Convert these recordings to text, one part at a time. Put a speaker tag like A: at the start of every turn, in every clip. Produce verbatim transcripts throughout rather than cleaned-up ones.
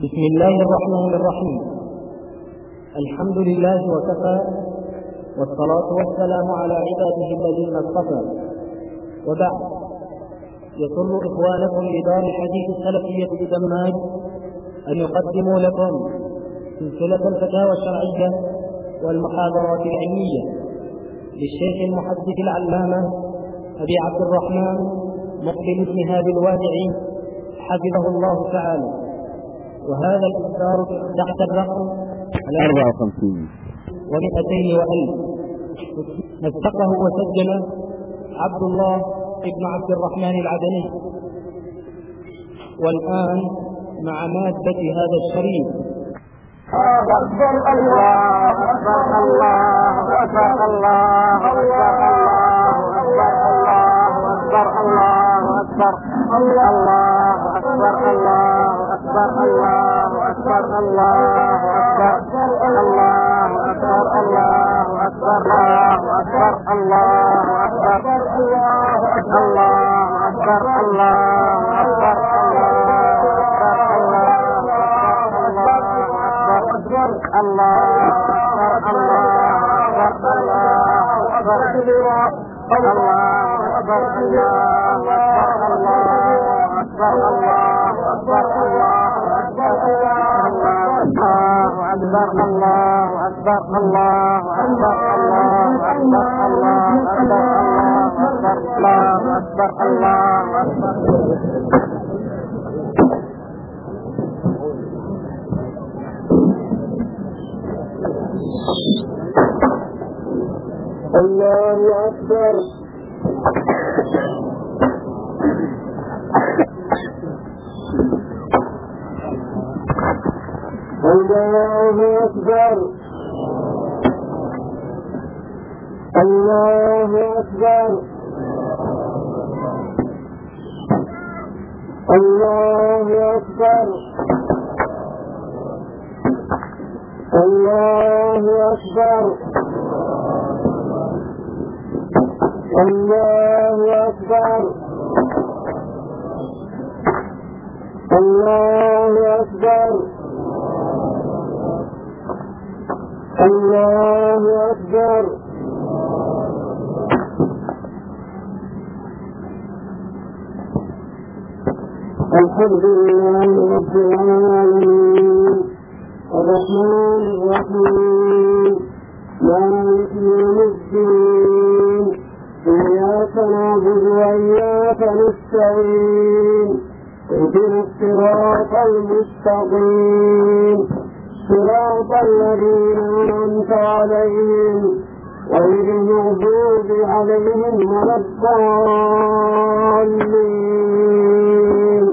A: بسم الله الرحمن الرحيم. الحمد لله وكفى، والصلاة والسلام على عباده الذين اصطفى، وبعد. يسر إخوانكم بدار الحديث السلفية بدماج أن يقدموا لكم سلسلة الفتاوى الشرعية والمحاضرات العلمية للشيخ المحدث العلامة أبي عبد الرحمن مقبل بن هادي الوادعي حفظه الله تعالى. وهذا الإصدار تحت الرقم
B: أربعة وخمسين
A: ومئتين وألف. نسقه وسجل عبد الله ابن عبد الرحمن العدني. والآن مع مادة هذا الشريط.
C: أكبر الله أكبر الله أكبر الله أكبر الله أكبر الله أكبر الله أكبر الله أكبر الله أكبر الله أكبر الله أكبر الله أكبر الله أكبر الله أكبر الله أكبر الله أكبر الله أكبر. الله أكبر. الله أكبر. الله أكبر. الله أكبر. الله أكبر. الله أكبر. الله أكبر. الحمد لله رب العالمين الرحمن الرحيم مالك يوم الدين إياك نعبد وإياك نستعين اهدنا الصراط المستقيم صراط الذين أنعمت عليهم غير المغضوب عليهم ولا الضالين.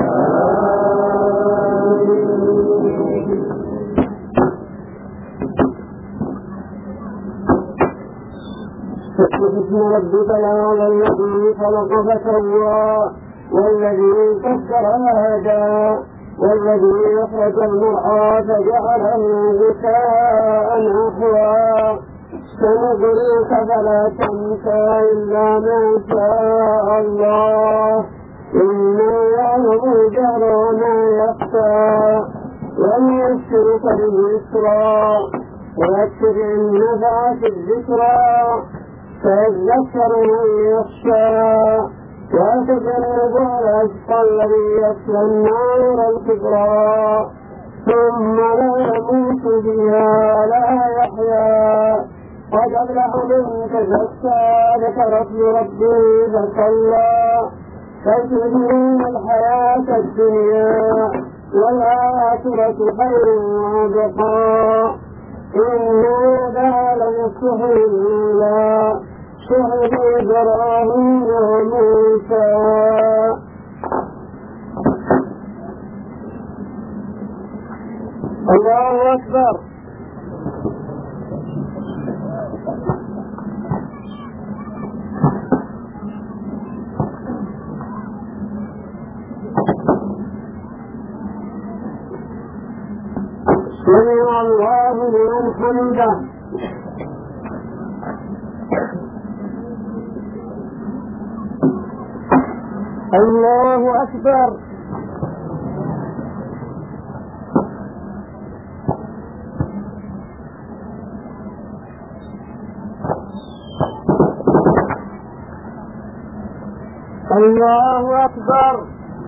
C: بسم ربك الأعلى الذي خلق فسوى والذي كسر هدى والذي أخرج المرعى فجعله غثاء أحوى سنقرئك فلا تنسى إلا ما شاء الله إنه يعلم الجهر وما يخفى ونيسرك باليسرى ويكفر النفعة الذكرى فيذكر من يخشى ويتجنبها الأشقى الذي يصلى النار الكبرى ثم لا يموت فيها ولا يحيا قد أفلح من تزكى ذكر اسم ربه فصلى فيؤثرون الحياة الدنيا والآخرة خير وأبقى إن هذا لمصلح الله شهد إبراهيم وموسى. الله أكبر. سمع الله لمن حمده. الله أكبر. الله أكبر.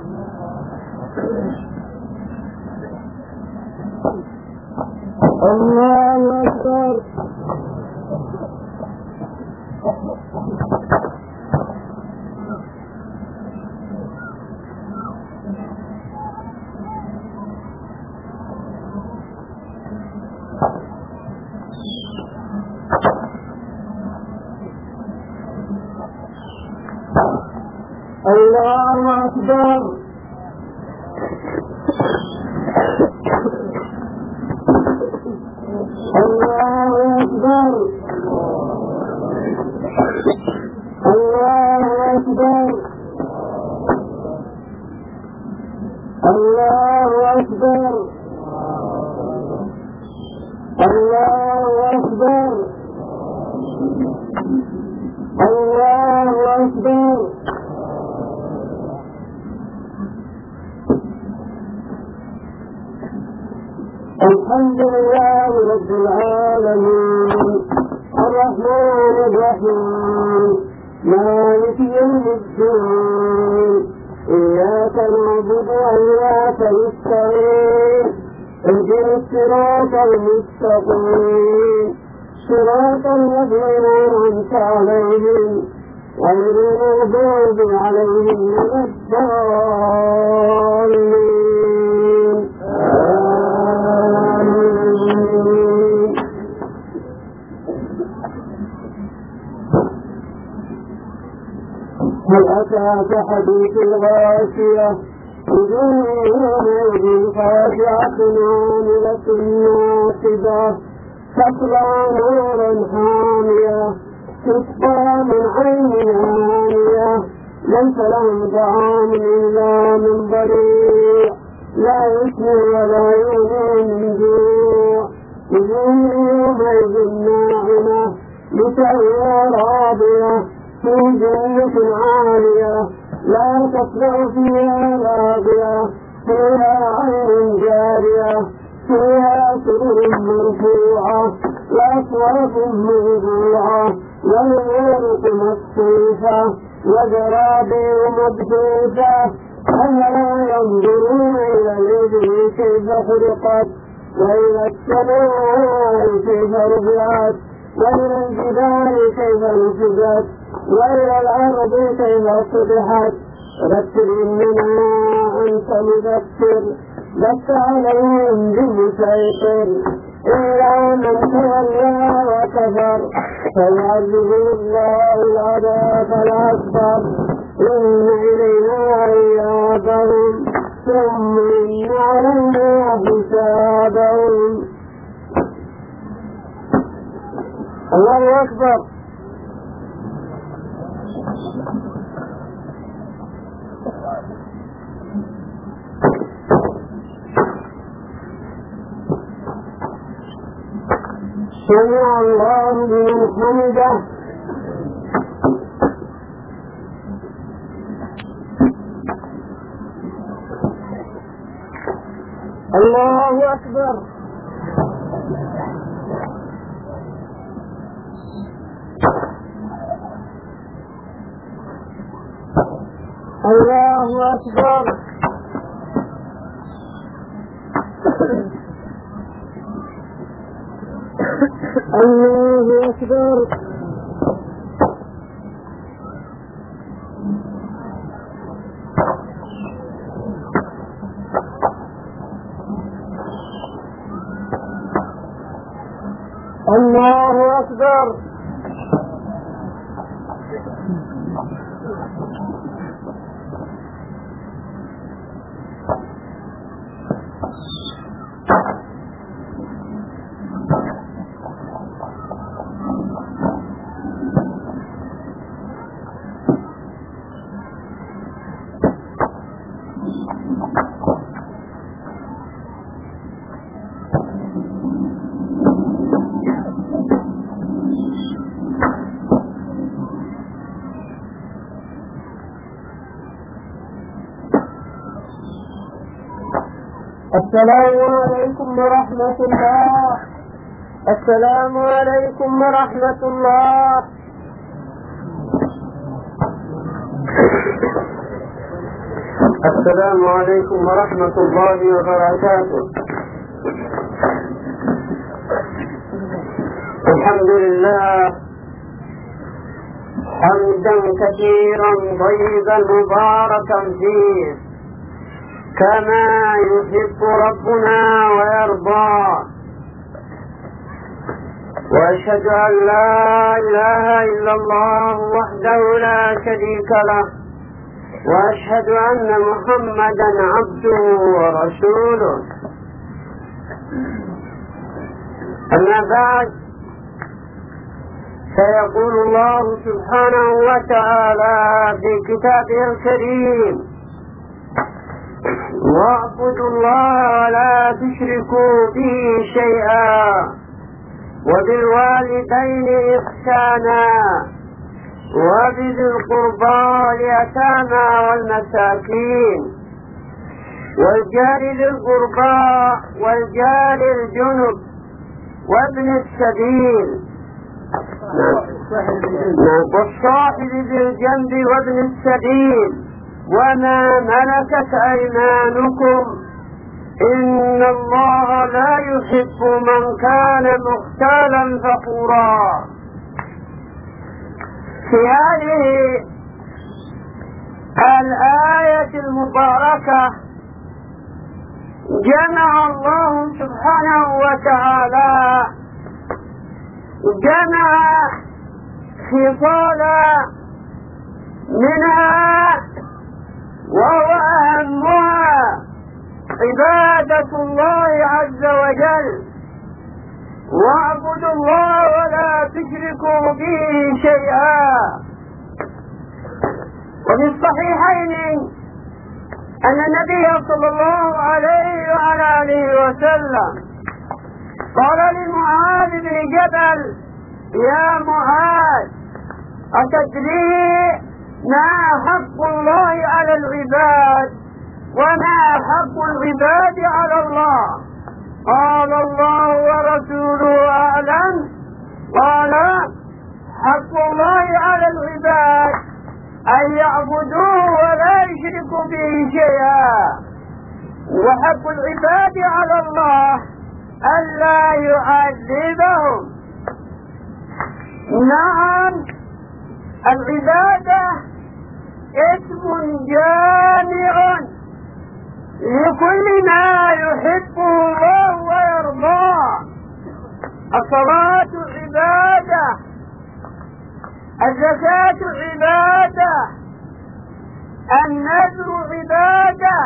C: الله أكبر. الله أكبر. الله أكبر. الله أكبر. الله أكبر. الله أكبر. الله أكبر. الحمد لله رب العالمين الرحمن الرحيم مالك يوم الدين إياك نعبد وإياك نستعين اهدنا الصراط المستقيم صراط الذين أنعمت عليهم غير المغضوب عليهم ولا الضالين. هل أتاك حديث الغاشية وجوه يومئذ خاشعة عاملة ناصبة تصلى نارا حامية تسقى من عين آنية ليس لهم طعام إلا من ضريع لا يسمن ولا يغني من جوع وجوه يومئذ ناعمة لسعيها راضية في جنة عالية لا تسمع فيها لاغية فيها عين جارية فيها سرر مرفوعة وأكواب موضوعة والورق مصفوفة وزرابي مبثوثة أفلا ينظرون إلى الإبل كيف خلقت وإلى السماء كيف رفعت وإلى الجبال كيف نصبت وإلى الأرض كيف سطحت فذكر إنما أنت مذكر لست عليهم بمسيطر إلا من تولى وكفر فيعذبه الله العذاب الأكبر إن إلينا إيابهم ثم إن علينا حسابهم. الله أكبر. سمع الله لمن حمده. الله أكبر. الله أكبر. الله أكبر. الله أكبر. السلام عليكم ورحمة الله. السلام عليكم ورحمة الله. السلام عليكم ورحمة الله وبركاته. الحمد لله حمدا كثيرا طيبا مباركا فيه كما يحب ربنا ويرضى، وأشهد أن لا إله إلا الله وحده لا شريك له، وأشهد أن محمدا عبده ورسوله. أما بعد، فيقول الله سبحانه وتعالى في كتابه الكريم: واعبدوا الله ولا تشركوا به شيئا وبالوالدين إحسانا وبذي القربى واليتامى والمساكين والجار ذي القربى والجار الجنب وابن السبيل والصاحب ذي الجنب وابن السبيل وما ملكت أيمانكم إن الله لا يحب من كان مختالا فخورا. في هذه الآية المباركة جمع الله سبحانه وتعالى جمع خصالا منها وهو أهمها عبادة الله عز وجل: واعبدوا الله ولا تشركوا به شيئا. وفي الصحيحين أن النبي صلى الله عليه وعلى آله وسلم قال لمعاذ بن جبل: يا معاذ، أتدري ما حق الله على العباد وما حق العباد على الله؟ قال: الله ورسوله أعلم. قال: حق الله على العباد أن يعبدوه ولا يشركوا به شيئا، وحق العباد على الله ألا يعذبهم. نعم، العبادة اسم جامع لكل ما يحبه الله ويرضاه. الصلاة عبادة، الزكاة عبادة، النذر عبادة.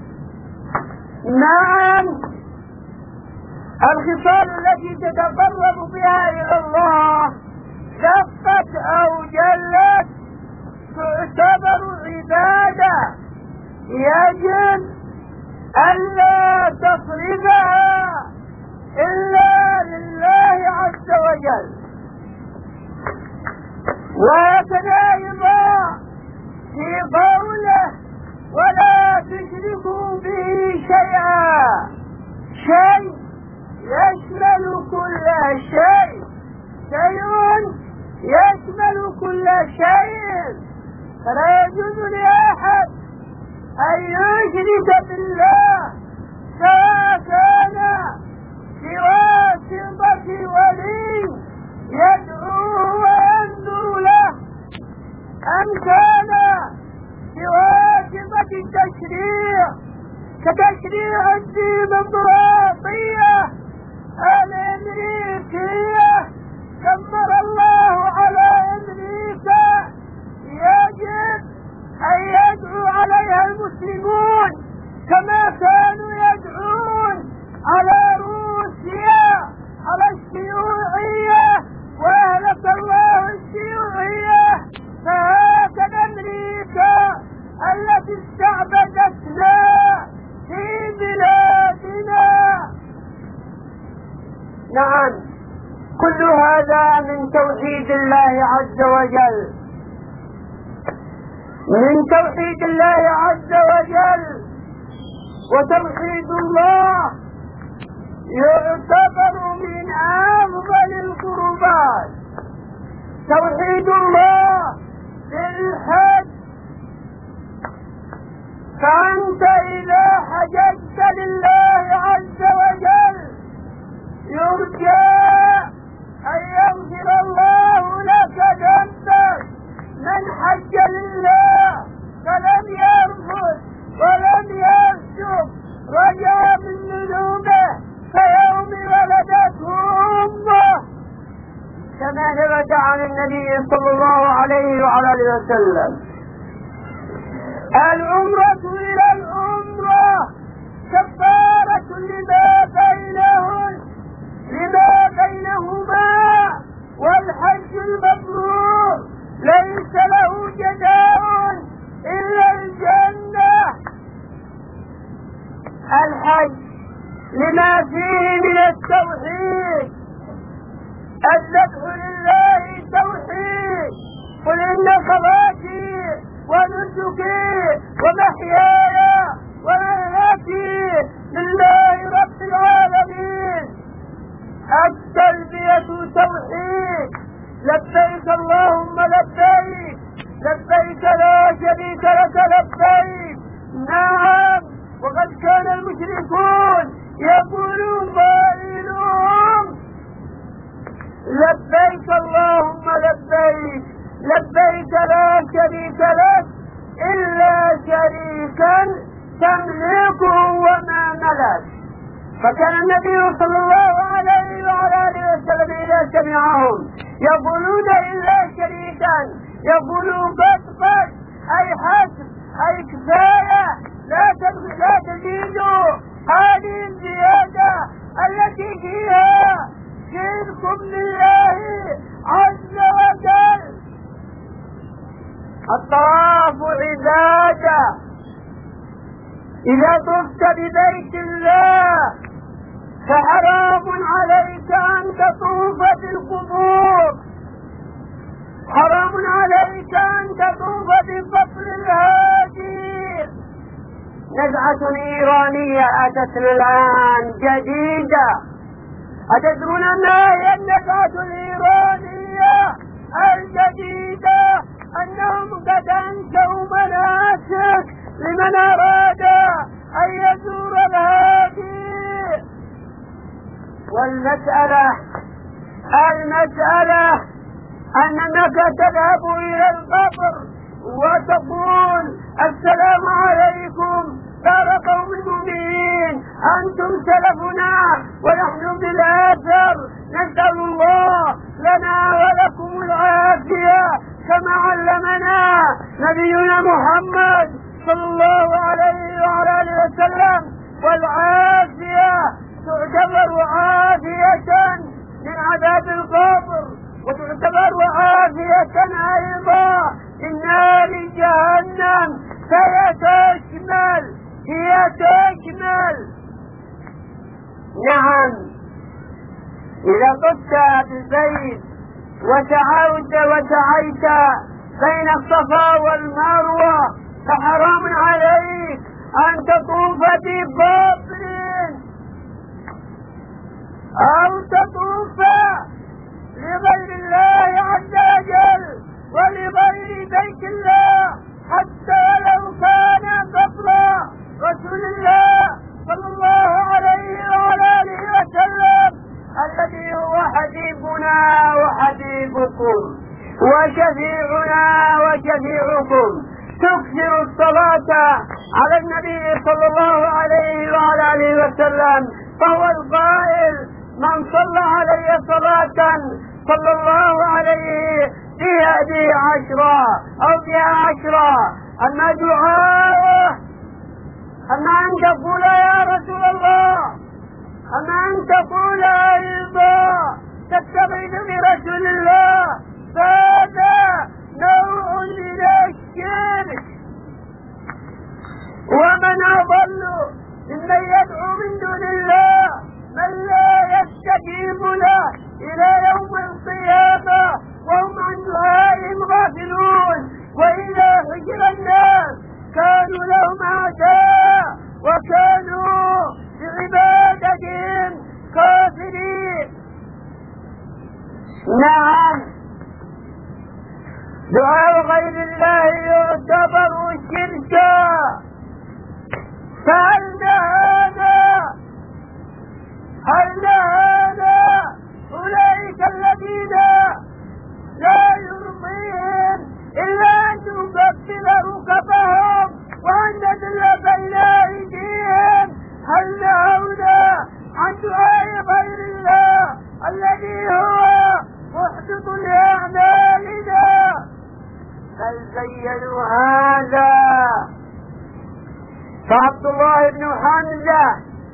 C: نعم، الخصال التي تتقرب بها إلى الله دقت أو جلت تعتبر عبادة، يجب ألا تصرفها إلا لله عز وجل. وهكذا أيضا في قوله: ولا تشركوا به شيئا. شيء يشمل كل شيء، شيء يشمل كل شيء، فلا يجوز لأحد أن يشرك بالله، سواء كان بواسطة ولي يدعوه وينذر له، أم كان بواسطة التشريع كتشريع الديمقراطية الأمريكية. كبر الله على أمريكا، يجب أن يدعو عليها المسلمون كما كانوا يدعون على روسيا، على الشيوعية، وأهلك الله الشيوعية. فهكذا أمريكا التي استعبدتنا في بلادنا. نعم، كل هذا من توحيد الله عز وجل، من توحيد الله عز وجل. وتوحيد الله يعتبر من أفضل القربات. توحيد الله في الحج ما ثبت عن النبي صلى الله عليه وعلى اله وسلم. العمرة إلى العمرة كفارة لما بينهن لما بينهما، والحج المبرور ليس له جزاء إلا الجنة. الحج لما فيه من التوحيد، الذبح لله توحيد، قل إن صلاتي ونسكي ومحياي ومماتي لله رب العالمين. التلبية توحيد، لبيك اللهم لبيك لبيك لا شريك لك لبيك. نعم، وقد كان المشركون يقولون قائلهم لبيك اللهم لبيك لبيك لا شريك لك إلا شريكا تملكه وما ملك. فكان النبي صلى الله عليه وعلى اله وسلم إذا سمعهم يقولون إلا شريكا يقولون قد قد أي حسب أي كفاية، لا لا تزيدوا هذه الزيادة التي فيها شرك بالله عز وجل. الطواف عبادة، إذا طفت ببيت الله فحرام عليك أن تطوف بالقبور، حرام عليك أن تطوف بقبر الهادي. نزعة إيرانية أتت الآن جديدة. أتدرون ما هي النزعة الإيرانية الجديدة؟ أنهم قد أنشأوا مناسك لمن أراد أن يزور الهادي. والمسألة المسألة أنك تذهب إلى القبر وتقول السلام عليكم دار قوم المؤمنين، أنتم سلفنا ونحن بالآثر، نسأل الله لنا ولكم العافية كما علمنا نبينا محمد صلى الله عليه وعلى اله وسلم. والعافية تعتبر عافية من عذاب القبر، وتعتبر عافية أيضا من نار جهنم، فهي تشمل هي تشمل نعم. إذا طفت بالبيت وسعوت وسعيت بين الصفا والمروة فحرام عليك أن تطوف بقبر أو تطوف لغير الله عز وجل ولغير بيت الله، حتى لو كان قبر رسول الله صلى الله عليه وعلى آله وسلم الذي هو حبيبنا وحبيبكم وشفيعنا وشفيعكم. تكثر الصلاة على النبي صلى الله عليه وعلى آله وسلم، فهو القائل من صلى علي صلاة صلى الله عليه فيها به عشرة أو فيها عشرة. أما دعاءه، أما أن تقول يا رسول الله، أما أن تقول أيضا تستغيث برسول الله، فهذا نوع من الشرك. ومن أضل ممن يدعو من دون الله من لا يستجيب له إلى يوم القيامة وهم عن دعائهم غافلون. وإذا حشر الناس كانوا لهم أعداء وكانوا بعبادتهم كافرين. نعم، دعاء غير الله يعتبر شركا. فهل نهانا هل نهانا أولئك الذين لا يرضيهم إلا أن نقبل ركبهم وأن ندل بين أيديهم؟ هل نهونا عن دعاء غير الله الذي هو محبط لأعمالنا بل زينوا هذا. فعبد الله بن حمزة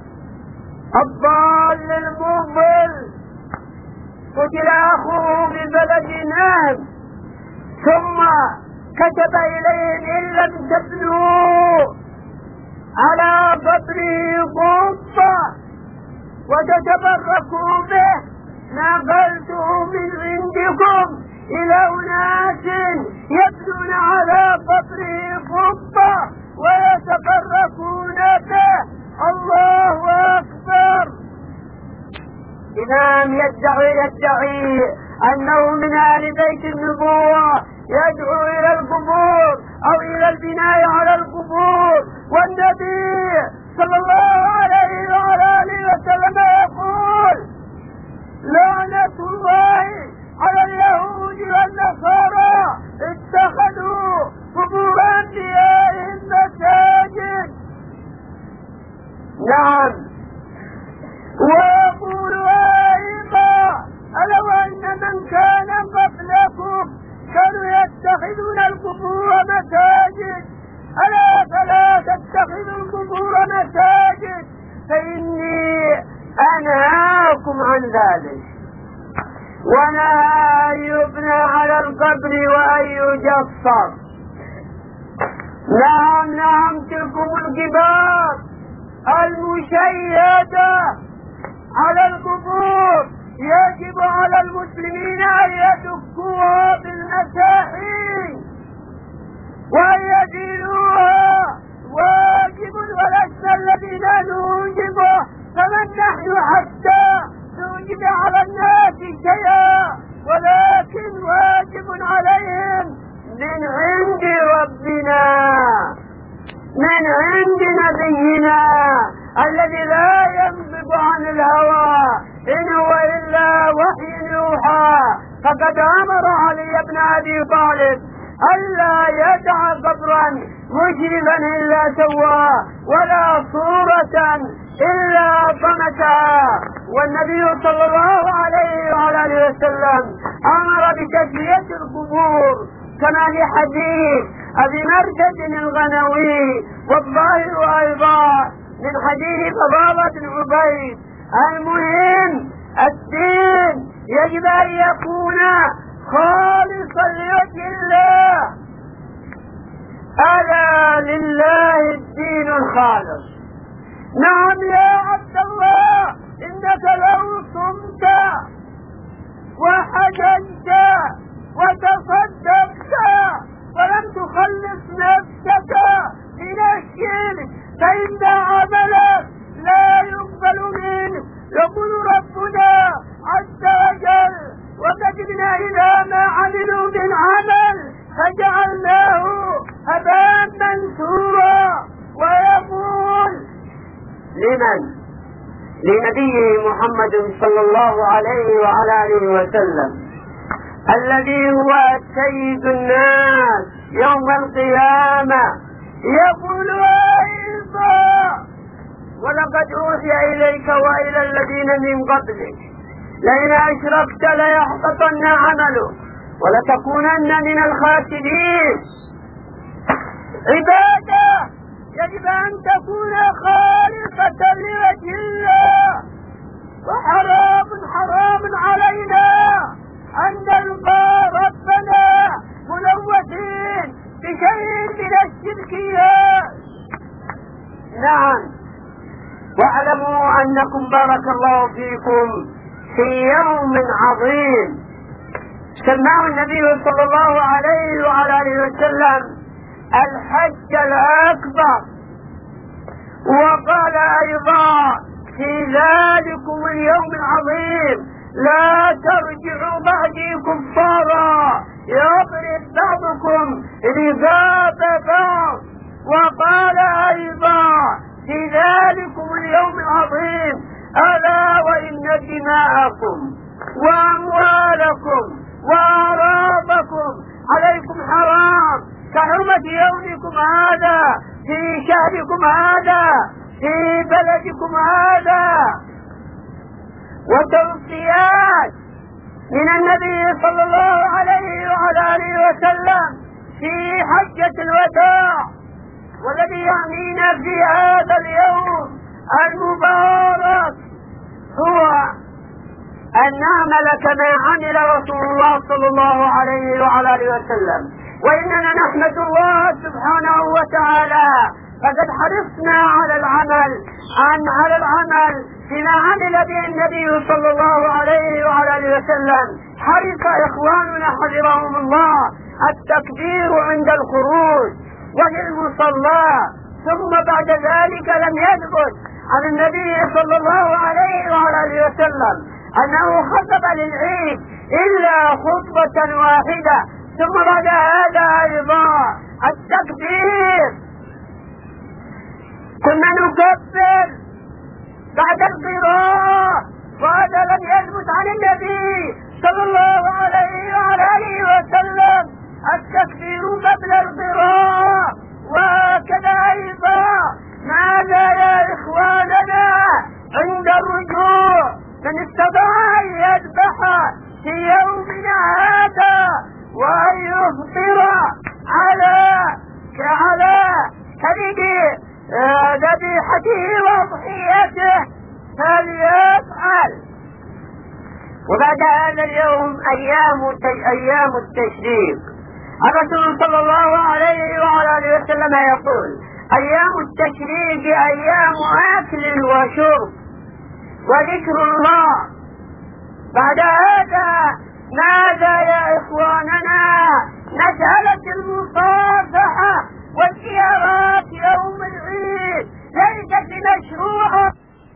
C: الضال المضل قتل أخوه ببلد نهم، ثم كتب إليهم إن لم تبنوا على قبره قبة وتتبركوا به نقلته من عندكم إلى أناس يبنون على قبره قبة ويتبركون به. الله أكبر. إمام يدعي يدعي أنه من آل بيت النبوة يدعو إلى القبور أو إلى البناء على القبور، والنبي صلى الله عليه وعلى آله وسلم يقول لعنة الله على اليهود والنصارى اتخذوا قبور أنبيائهم مساجد. نعم. ويقول أيضا ألو أن من كان قبلكم كانوا يتخذون القبور مساجد ألا فلا تتخذوا القبور مساجد فإني أنهاكم عن ذلك. ونهى أن يبنى على القبر وأن يجصر. نعم نعم تلكم الجبال المشيدة على القبور يجب على المسلمين أن يدكوها بالمساحين وأن يزيلوها واجب، ولسنا الذين نوجبه، فمن نحن حتى نوجب على الناس شيئا، ولكن واجب عليهم من عند ربنا من عند نبينا الذي لا ينطق عن الهوى إن هو إلا وحي يوحى. فقد أمر علي بن أبي طالب ألا يدع قبرا مشرفا إلا سواه ولا صورة إلا طمسها. والنبي صلى الله عليه وعلى آله وسلم أمر بتسوية القبور كما لحديث أبي مرثد الغنوي، والظاهر أيضا من حديث فضالة بن عبيد. المهم الدين يجب أن يكون خالصا لوجه الله. ألا لله الدين الخالص. نعم يا عبد الله إنك لو صمت وحججت وتصدقت ولم تخلص نفسك من الشرك فإن عملك لا يقبل منه. يقول ربنا عز وجل وكتبنا إلى ما عملوا من عمل فجعلناه هباء منثورا. ويقول لمن؟ لنبيه محمد صلى الله عليه وعلى آله وسلم الذي هو سيد الناس يوم القيامة. يقول أيضا ولقد أوحي إليك وإلى الذين من قبلك لئن أشركت ليحبطن عملك ولتكونن من الخاسرين. عبادة يجب أن تكون خالصة لوجه الله، وحرام حرام علينا أن نلقى ربنا ملوثين بشيء من الشركيات. نعم. واعلموا أنكم بارك الله فيكم في يوم عظيم سماه النبي صلى الله عليه وعلى آله وسلم الحج الأكبر، وقال أيضا في ذلكم اليوم العظيم لا ترجعوا بعدي كفارا يضرب بعضكم رقاب بعض. وقال أيضا في ذلكم اليوم العظيم ألا وإن دماءكم وأموالكم وأعراضكم عليكم حرام كحرمة يومكم هذا في شهركم هذا في بلدكم هذا. وتوصيات من النبي صلى الله عليه وعلى آله وسلم في حجة الوداع، والذي يعنينا في هذا اليوم المبارك هو أن نعمل كما عمل رسول الله صلى الله عليه وعلى آله وسلم. وإننا نحمد الله سبحانه وتعالى فقد حرصنا على العمل عن على العمل فيما عمل به النبي صلى الله عليه وعلى آله وسلم. حرص إخواننا حفظهم الله التكبير عند الخروج وفي المصلى، ثم بعد ذلك لم يثبت عن النبي صلى الله عليه وعلى آله وسلم أنه خطب للعيد إلا خطبة واحدة. ثم بعد هذا أيضا التكبير كنا نكبر بعد القراءة، وهذا لم يثبت عن النبي صلى الله عليه وعلى آله وسلم التكبير قبل القراءة. وكذا أيضا ماذا يا إخواننا عند الرجوع؟ من استطاع أن يذبح في يومنا هذا وأن يفطر على على كبد ذبيحته وأضحيته فليفعل. وبعد هذا اليوم أيام أيام التشريق. الرسول صلى الله عليه وعلى آله وسلم يقول: أيام التشريق أيام أكل وشرب وذكر الله. بعد هذا ماذا يا إخواننا؟ مسألة المصافحة والزيارات يوم العيد ليست مشروعة.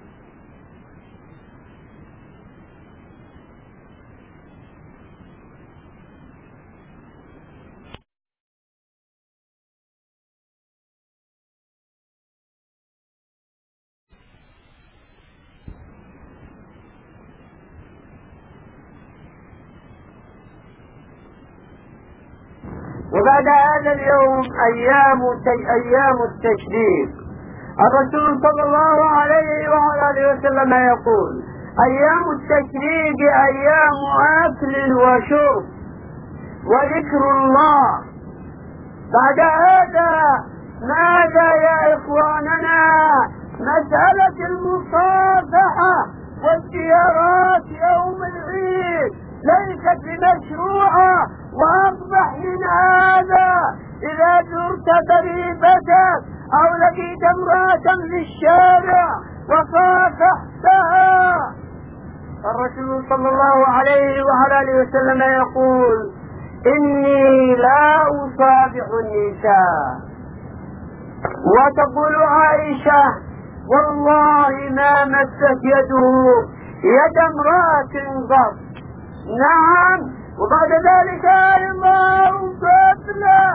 C: وبعد هذا اليوم أيام أيام التشريق. الرسول صلى الله عليه وعلى آله وسلم يقول: أيام التشريق أيام أكل وشرب وذكر الله. بعد هذا ماذا يا إخواننا؟ مسألة المصافحة والزيارات يوم العيد ليست بمشروعة. وأصبح من هذا إذا زرت قريبتك أو لقيت امرأة في الشارع وصافحتها، الرسول صلى الله عليه وعلى آله وسلم يقول: إني لا أصافح النساء. وتقول عائشة: والله ما مست يده يد امرأة قط. نعم. وبعد ذلك أيضا قبله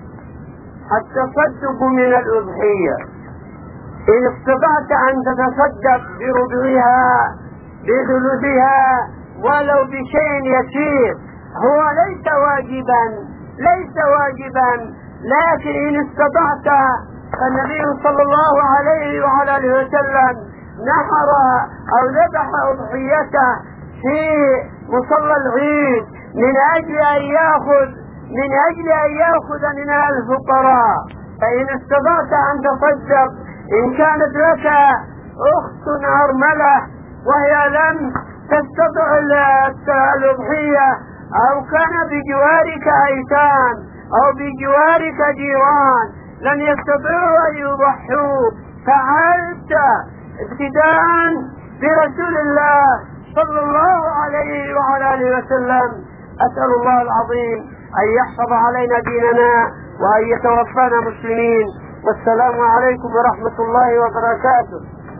C: التصدق من الأضحية. إن استطعت أن تتصدق بربعها بثلثها ولو بشيء يسير، هو ليس واجبا ليس واجبا لكن إن استطعت، فالنبي صلى الله عليه وعلى آله وسلم نحر أو ذبح أضحيته في مصلى العيد من أجل أن يأخذ من أجل أن يأخذ منها الفقراء. فإن استطعت أن تصدق، إن كانت لك أخت أرملة وهي لم تستطع الأضحية، أو كان بجوارك أيتام أو بجوارك جيران لم يستطيعوا أن يضحوا، فعلت ابتداء برسول الله صلى الله عليه وعلى آله وسلم. أسأل الله العظيم أن يحفظ علينا ديننا وأن يتوفانا مسلمين. والسلام عليكم ورحمة الله وبركاته.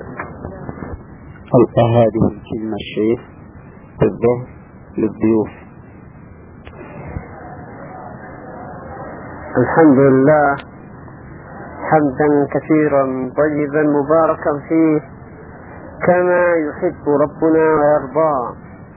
B: ألقى هذه الكلمة الشيخ بالظهر للضيوف.
D: الحمد لله حمدا كثيرا طيبا مباركا فيه كما يحب ربنا ويرضى.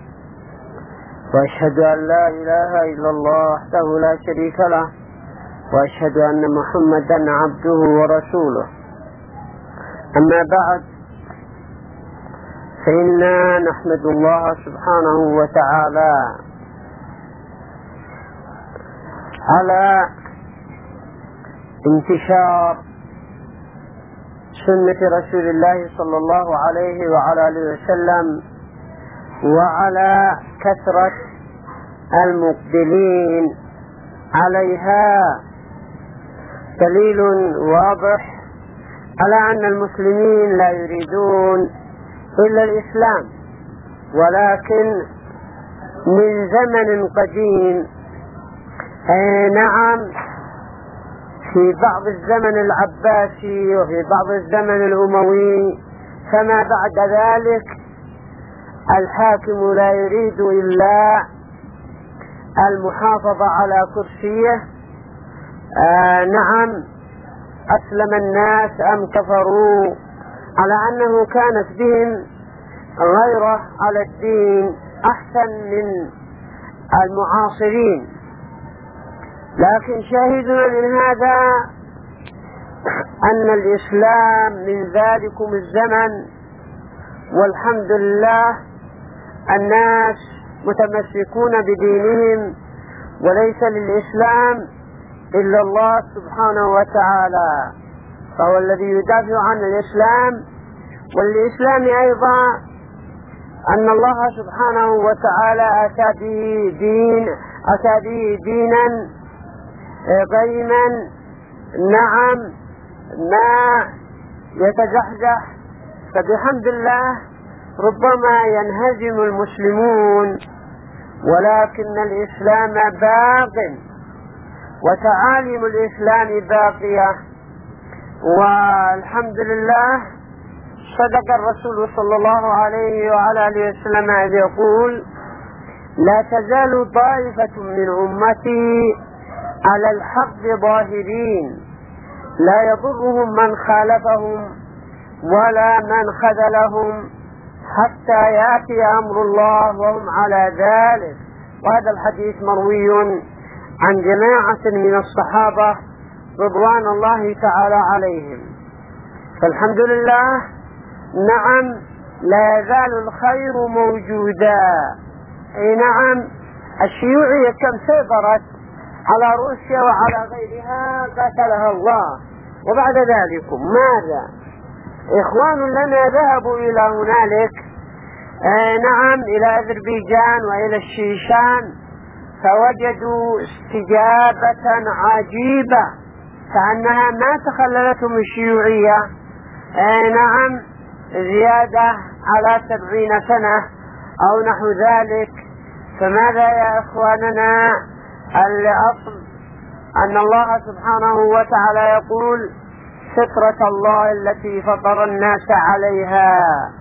D: وأشهد أن لا إله إلا الله وحده لا شريك له، وأشهد أن محمدا عبده ورسوله. أما بعد، فإنا نحمد الله سبحانه وتعالى على انتشار سنة رسول الله صلى الله عليه وعلى آله وسلم، وعلى كثرة المقبلين عليها. دليل واضح على أن المسلمين لا يريدون إلا الإسلام، ولكن من زمن قديم، أي نعم، في بعض الزمن العباسي وفي بعض الزمن الأموي، فما بعد ذلك الحاكم لا يريد إلا المحافظة على كرسيه. آه نعم، أسلم الناس أم كفروا، على أنه كانت بهم غيرة على الدين أحسن من المعاصرين. لكن شاهدنا من هذا أن الإسلام من ذلكم الزمن، والحمد لله الناس متمسكون بدينهم، وليس للإسلام إلا الله سبحانه وتعالى، فهو الذي يدافع عن الإسلام. والإسلام أيضا أن الله سبحانه وتعالى أتى به دين أتى به دينا قيما، نعم، ما يتزحزح. فبحمد الله ربما ينهزم المسلمون، ولكن الإسلام باق، وتعاليم الإسلام باقية. والحمد لله صدق الرسول صلى الله عليه وعلى آله وسلم إذ يقول: لا تزال طائفة من أمتي على الحق ظاهرين، لا يضرهم من خالفهم ولا من خذلهم حتى يأتي أمر الله وهم على ذلك. وهذا الحديث مروي عن جماعة من الصحابة رضوان الله تعالى عليهم. فالحمد لله، نعم، لا يزال الخير موجودا. اي نعم، الشيوعية كم سيطرت على روسيا وعلى غيرها قتلها الله. وبعد ذلك ماذا؟ إخوان لنا ذهبوا إلى هنالك، آه نعم، إلى أذربيجان وإلى الشيشان، فوجدوا استجابة عجيبة كأنها ما تخللتهم الشيوعية، آه نعم، زيادة على سبعين سنة أو نحو ذلك. فماذا يا إخواننا؟ الأصل أن الله سبحانه وتعالى يقول: فطرة الله التي فطر الناس عليها.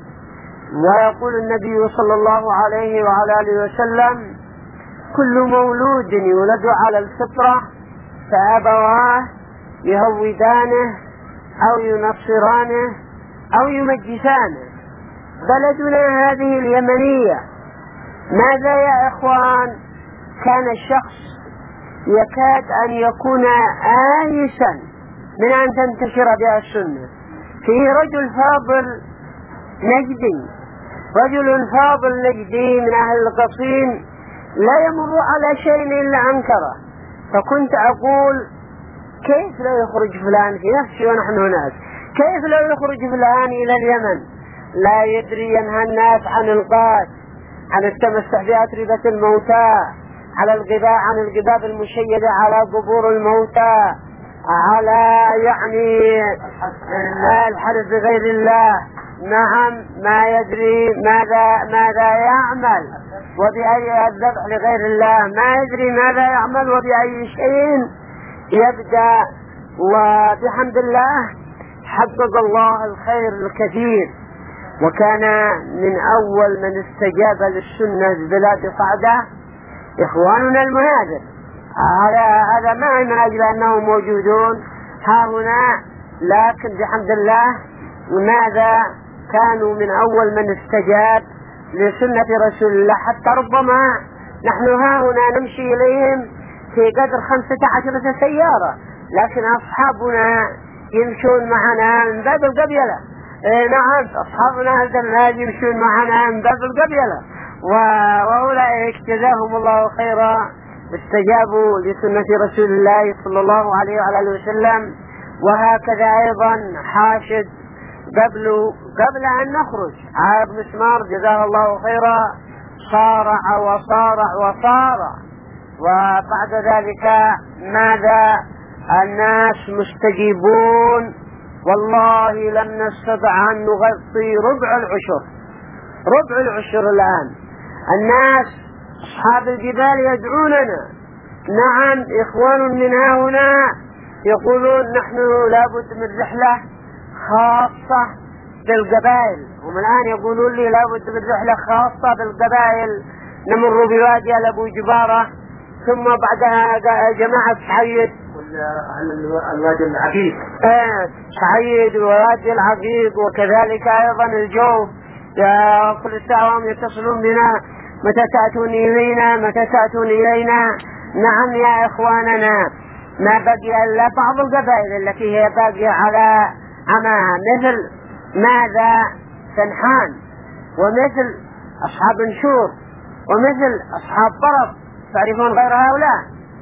D: ويقول النبي صلى الله عليه وعلى آله وسلم: كل مولود يولد على الفطرة فأبواه يهودانه أو ينصرانه أو يمجسانه. بلدنا هذه اليمنية، ماذا يا إخوان؟ كان الشخص يكاد أن يكون آيسا من أن تنتشر بها السنة. فيه رجل فاضل نجدي، رجل فاضل نجدي من أهل القصيم، لا يمر على شيء إلا أنكره. فكنت أقول: كيف لا يخرج فلان في نفسي ونحن هناك؟ كيف لا يخرج فلان إلى اليمن؟ لا يدري، ينهى الناس عن القات، عن التمسح بأتربة الموتى، على الغباء عن الغباب المشيدة على قبور الموتى، على يعني الحلف بغير الله. نعم، ما يدري ماذا ماذا يعمل وبأي الذبح لغير الله، ما يدري ماذا يعمل وبأي شيء يبدأ. وبحمد الله حقق الله الخير الكثير، وكان من أول من استجاب للسنة في بلاد صعدة إخواننا المهاجر. هذا هذا ما من أجل أنهم موجودون ها هنا، لكن بحمد الله ماذا كانوا من أول من استجاب لسنة رسول الله، حتى ربما نحن ها هنا نمشي إليهم في قدر خمسة عشر سيارة، لكن أصحابنا يمشون معنا من باب القبيلة، إيه نعم، أصحابنا هذا يمشون معنا من باب القبيلة، وأولئك جزاهم الله خيرا استجابوا لسنة رسول الله صلى الله عليه وعلى وسلم. وهكذا أيضا حاشد قبل قبل أن نخرج عاد مسمار جزاه الله خيرا صارع وصارع وصارع، وبعد ذلك ماذا؟ الناس مستجيبون، والله لم نستطع أن نغطي ربع العشر ربع العشر الآن. الناس أصحاب الجبال يدعوننا، نعم إخوان من هنا يقولون نحن لابد من رحلة خاصة بالقبائل، هم الآن يقولون لي لابد من رحلة خاصة بالقبائل، نمر بوادي أبو جبارة، ثم بعدها جماعة سعيد
A: الوادي العقيق
D: آه سعيد ووادي العقيق، وكذلك أيضا الجوف. كل ساعة يتصلون بنا متى تأتون إلينا متى تأتون إلينا. نعم يا إخواننا، ما بقي إلا بعض القبائل التي هي باقية على عماها، مثل ماذا؟ سنحان، ومثل أصحاب نشور، ومثل أصحاب طرف. تعرفون غير هؤلاء؟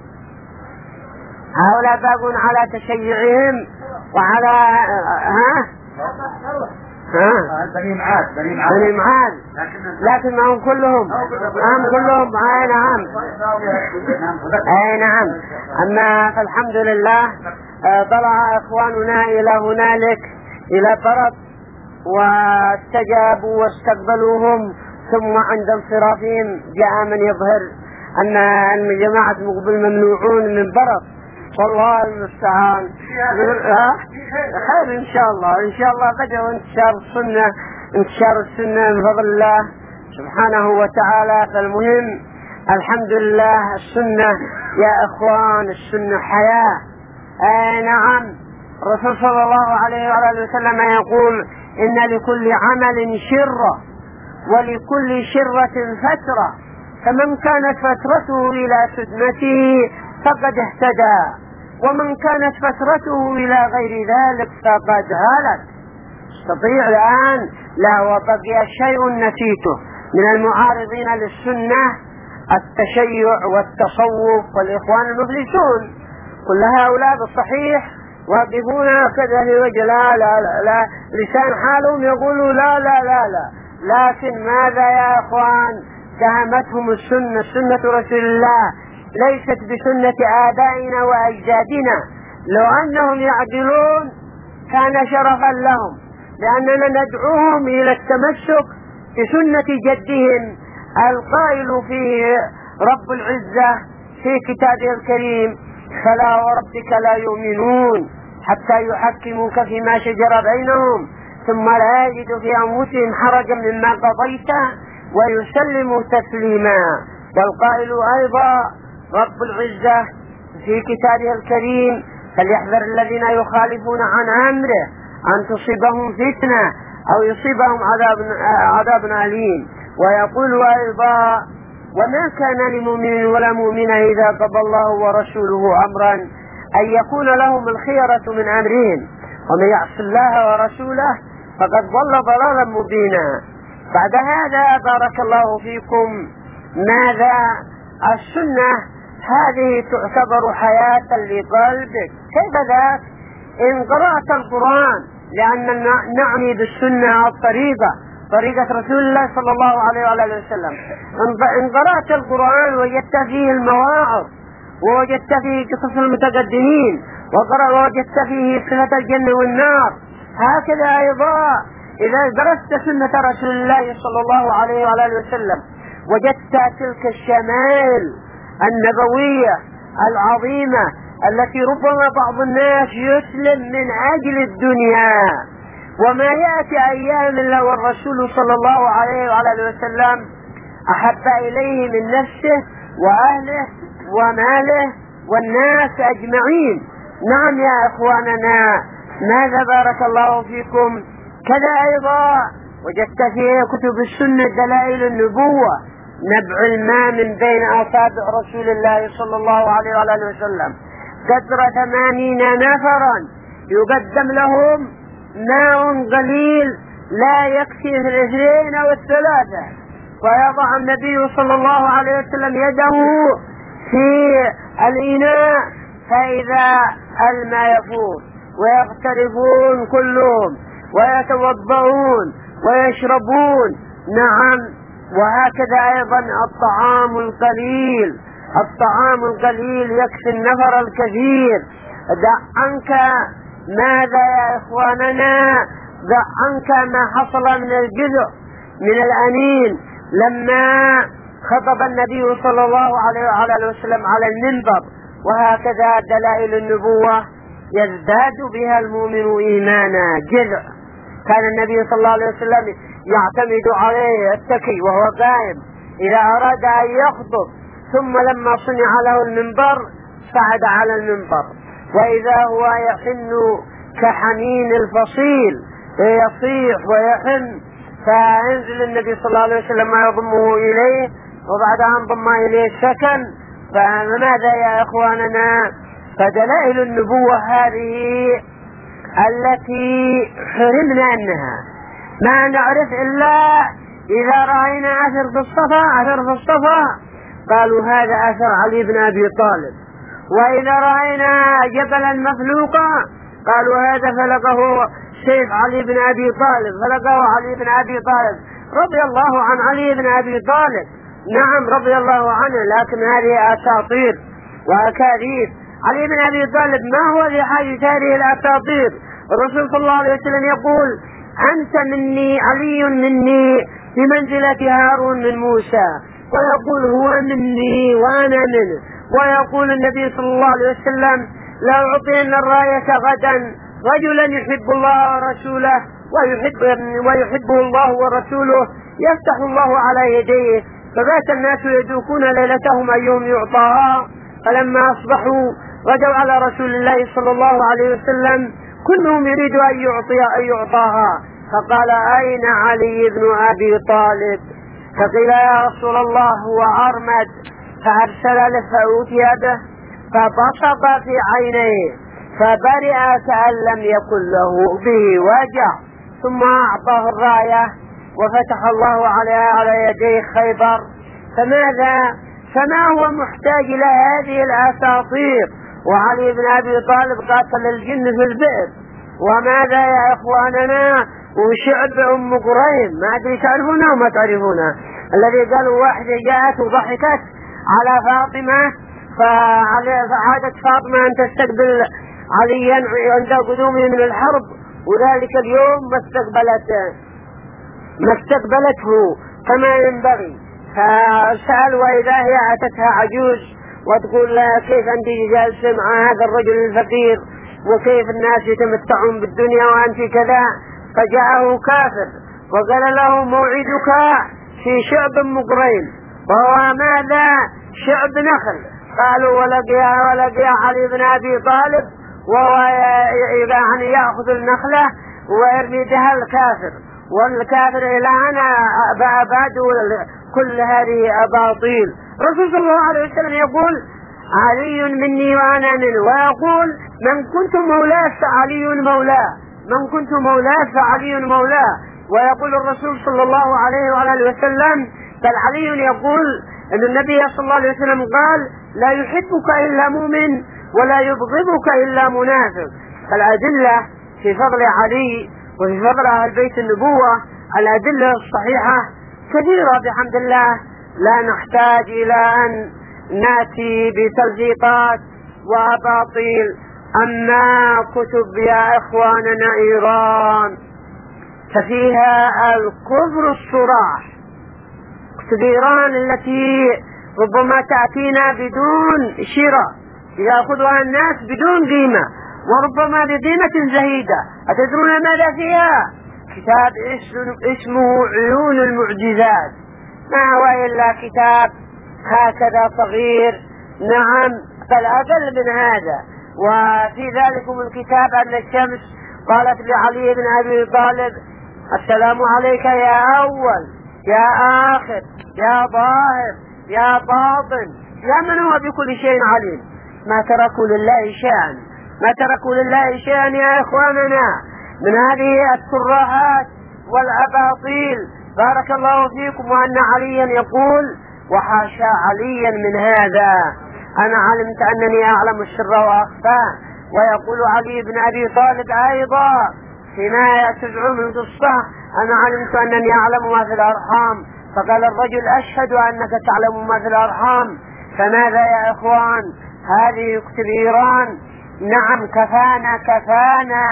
D: هؤلاء باقون على تشيعهم وعلى ها ها
A: بني معاذ بني معاذ
D: بني معاذ، لكن ما هم كلهم هم كلهم اي نعم اي نعم. اما فالحمد لله طلع اخواننا الى هنالك الى طرف واستجابوا واستقبلوهم، ثم عند انصرافهم جاء من يظهر ان جماعة مقبل ممنوعون من برط، والله المستعان. خير ان شاء الله ان شاء الله. بدأوا انتشار السنة انتشار السنة من فضل الله سبحانه وتعالى. فالمهم الحمد لله السنة يا اخوان، السنة حياة. اي نعم، الرسول صلى الله عليه وآله وسلم يقول ان لكل عمل شرة ولكل شرة فترة، فمن كانت فترته الى سنته فقد اهتدى، ومن كانت فترته إلى غير ذلك فقد هلك. استطيع الآن لا وبقي شيء نسيته من المعارضين للسنة، التشيع والتصوف والإخوان المفلسون، كل هؤلاء بالصحيح واقفون كذا في وجه لا لا لا, لا لسان حالهم يقولوا لا لا لا لا لكن ماذا يا أخوان؟ تهمتهم السنة، سنة رسول الله ليست بسنة آبائنا وأجدادنا. لو أنهم يعدلون كان شرفا لهم، لأننا ندعوهم إلى التمسك بسنة جدهم القائل فيه رب العزة في كتابه الكريم: فلا وربك لا يؤمنون حتى يحكموك فيما شجر بينهم ثم لا يجدوا في أنفسهم حرجا مما قضيت ويسلموا تسليما. والقائل أيضا رب العزة في كتابه الكريم: فليحذر الذين يخالفون عن أمره أن تصيبهم فتنة أو يصيبهم عذاب عذاب أليم. ويقول أيضا: وما كان لمؤمن ولا مؤمنة إذا قضى الله ورسوله أمرا أن يكون لهم الخيرة من أمرهم ومن يعص الله ورسوله فقد ضل ضلالا مبينا. بعد هذا بارك الله فيكم، ماذا؟ السنة هذه تعتبر حياة لقلبك. كيف ذاك؟ إن قرأت القرآن، لأن نعني بالسنة الطريقة طريقة رسول الله صلى الله عليه وآله وسلم. إن قرأت القرآن وجدت فيه المواعظ ووجدت فيه قصص المتقدمين ووجدت فيه صفة الجنة والنار، هكذا أيضا إذا درست سنة رسول الله صلى الله عليه وآله وسلم وجدت تلك الشمائل النبوية العظيمة التي ربما بعض الناس يسلم من أجل الدنيا، وما يأتي أيام الله والرسول صلى الله عليه وآله وسلم أحب إليه من نفسه وأهله وماله والناس أجمعين. نعم يا إخواننا، ماذا بارك الله فيكم؟ كذا أيضا وجدت في كتب السنة دلائل النبوة، نبع الماء من بين أصابع رسول الله صلى الله عليه وآله وسلم قدر ثمانين نفرا يقدم لهم ماء قليل لا يكفي في الاثنين أو الثلاثة، ويضع النبي صلى الله عليه وسلم يده في الإناء فإذا الماء يفور، ويغترفون كلهم ويتوضؤون ويشربون. نعم. وهكذا أيضا الطعام القليل، الطعام القليل يكفي النفر الكثير. دع عنك ماذا يا إخواننا؟ دع عنك ما حصل من الجزء من الأنين لما خطب النبي صلى الله عليه وعلى وسلم على المنبر. وهكذا دلائل النبوة يزداد بها المؤمن إيمانا. جزء كان النبي صلى الله عليه وسلم يعتمد عليه التكي وهو قائم إذا أراد أن يخطب، ثم لما صنع له المنبر صعد على المنبر، وإذا هو يحن كحنين الفصيل يصيح ويحن، فينزل النبي صلى الله عليه وسلم ما يضمه إليه، وبعد أن ضم إليه سكن. فماذا يا إخواننا؟ فدلائل النبوة هذه التي حرمنا أنها ما نعرف إلا إذا رأينا أثر في الصفا، أثر في الصفا قالوا هذا أثر علي بن أبي طالب، وإذا رأينا جبلا مفلوقا قالوا هذا فلقه سيف علي بن أبي طالب، فلقه علي بن أبي طالب رضي الله عن علي بن أبي طالب. نعم رضي الله عنه، لكن هذه أساطير وأكاذيب. علي بن أبي طالب ما هو لحاجة هذه الأساطير؟ الرسول صلى الله عليه وسلم يقول أنت مني، علي مني بمنزلة هارون من موسى، ويقول هو مني وأنا منه. ويقول النبي صلى الله عليه وسلم لا أعطين الراية غدا رجلا يحب الله ورسوله ويحب ويحبه الله ورسوله يفتح الله على يديه. فبات الناس يدوكون ليلتهم أيهم يعطاها، فلما أصبحوا غدوا على رسول الله صلى الله عليه وسلم كلهم يريد أن يعطي أن يعطاها، فقال أين علي بن أبي طالب؟ فقيل يا رسول الله هو أرمد، فأرسل له فأوتي به فبصق في عينيه فبرئ كأن لم يكن له به وجع، ثم أعطاه الراية وفتح الله عليها على يديه خيبر. فماذا؟ فما هو محتاج إلى هذه الأساطير؟ وعلي بن أبي طالب قاتل الجن في البئر. وماذا يا إخواننا؟ وشعب أم قريم، ما أدري تعرفونها وما تعرفونها، الذي قالوا واحدة جاءت وضحكت على فاطمة فعادت فاطمة أن تستقبل عليا عند قدومه من الحرب، وذلك اليوم ما استقبلته ما استقبلته كما ينبغي. فسأل وإذا هي أتتها عجوز وتقول لها كيف أنت جالسة مع هذا الرجل الفقير، وكيف الناس يتمتعون بالدنيا وأنت كذا؟ فجاءه كافر وقال له موعدك في شعب مقرين، وهو ماذا؟ شعب نخل. قالوا ولقيا ولقيا علي بن أبي طالب وهو يعني يأخذ النخلة ويرمي بها الكافر، والكافر إلى أنا أبادوا كل هذه أباطيل. رسول صلى الله عليه وسلم يقول علي مني وأنا منه، ويقول من كنت مولاه فعلي مولاه، من كنت مولاه فعلي مولاه. ويقول الرسول صلى الله عليه وعلى وسلم بل علي يقول أن النبي صلى الله عليه وسلم قال لا يحبك إلا مؤمن ولا يبغضك إلا منافق. الأدلة في فضل علي وفي فضل أهل بيت النبوة الأدلة الصحيحة كثيرة بحمد الله، لا نحتاج إلى أن نأتي بتلفيقات وأباطيل. أما كتب يا إخواننا إيران ففيها الكفر الصراح، كتب إيران التي ربما تأتينا بدون شراء يأخذها الناس بدون قيمة وربما بقيمة زهيدة. أتدرون ماذا فيها؟ كتاب اسمه عيون المعجزات، ما هو إلا كتاب هكذا صغير، نعم بل أقل من هذا. وفي ذلكم الكتاب أن الشمس قالت لعلي بن أبي طالب السلام عليك يا أول يا آخر يا ظاهر يا باطن يا من هو بكل شيء عليم. ما تركوا لله شيئا، ما تركوا لله شيئا يا إخواننا. من هذه الترهات والأباطيل. بارك الله فيكم. وأن عليا يقول وحاشا عليا من هذا، أنا علمت أنني أعلم السر وأخفاه. ويقول علي بن أبي طالب أيضا فيما تزعم القصة أنا علمت أنني أعلم ما في الأرحام. فقال الرجل أشهد أنك تعلم ما في الأرحام، فماذا يا إخوان؟ هذه كتب إيران. نعم كفانا كفانا.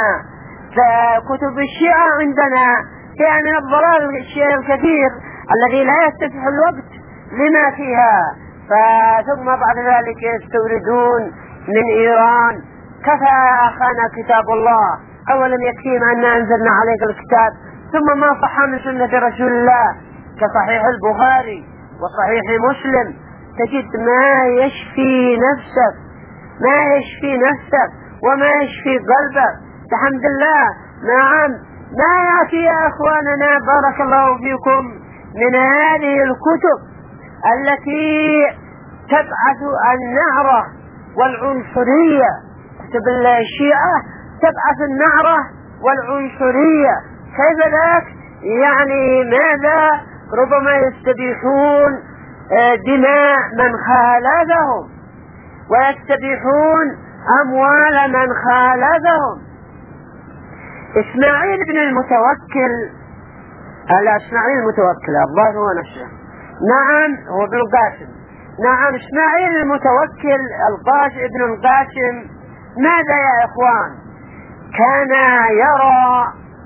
D: كتب الشيعة عندنا فيها من الضلال الشيء الكثير الذي لا يستفح الوقت لما فيها، ثم بعد ذلك يستوردون من إيران. كفى أخانا كتاب الله، أولم يكفيهم أن أنزلنا عليك الكتاب؟ ثم ما صح من سنة رسول الله كصحيح البخاري وصحيح مسلم، تجد ما يشفي نفسك ما يشفي نفسك وما يشفي قلبك الحمد لله. نعم ما يأتي يا أخواننا بارك الله فيكم من هذه الكتب التي تبعث النعرة والعنصرية. كتب الشيعة تبعث النعرة والعنصرية. كيف ذاك؟ يعني ماذا؟ ربما يستبيحون دماء من خالفهم ويستبيحون أموال من خالفهم. إسماعيل بن المتوكل، على إسماعيل المتوكل الظاهر هو نفسه، نعم هو ابن القاسم، نعم إسماعيل المتوكل القاسم ابن القاسم، ماذا يا إخوان؟ كان يرى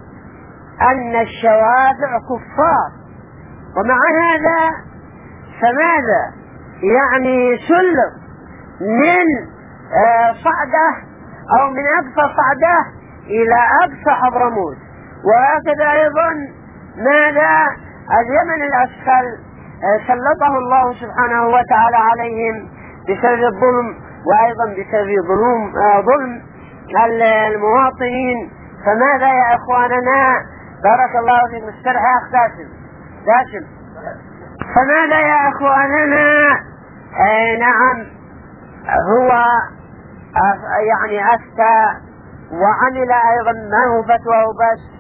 D: أن الشوافع كفار، ومع هذا فماذا؟ يعني سلم من صعدة أو من أقصى صعدة إلى أقصى حضرموت. وهكذا أيضا ماذا؟ اليمن الأسفل سلطه الله سبحانه وتعالى عليهم بسبب الظلم، وأيضا بسبب ظلم ظلم المواطنين. فماذا يا إخواننا؟ بارك الله فيكم. استرح يا أخ داشم داشم. فماذا يا إخواننا؟ آه نعم هو يعني أفتى وعمل أيضا ما هو فتوى بس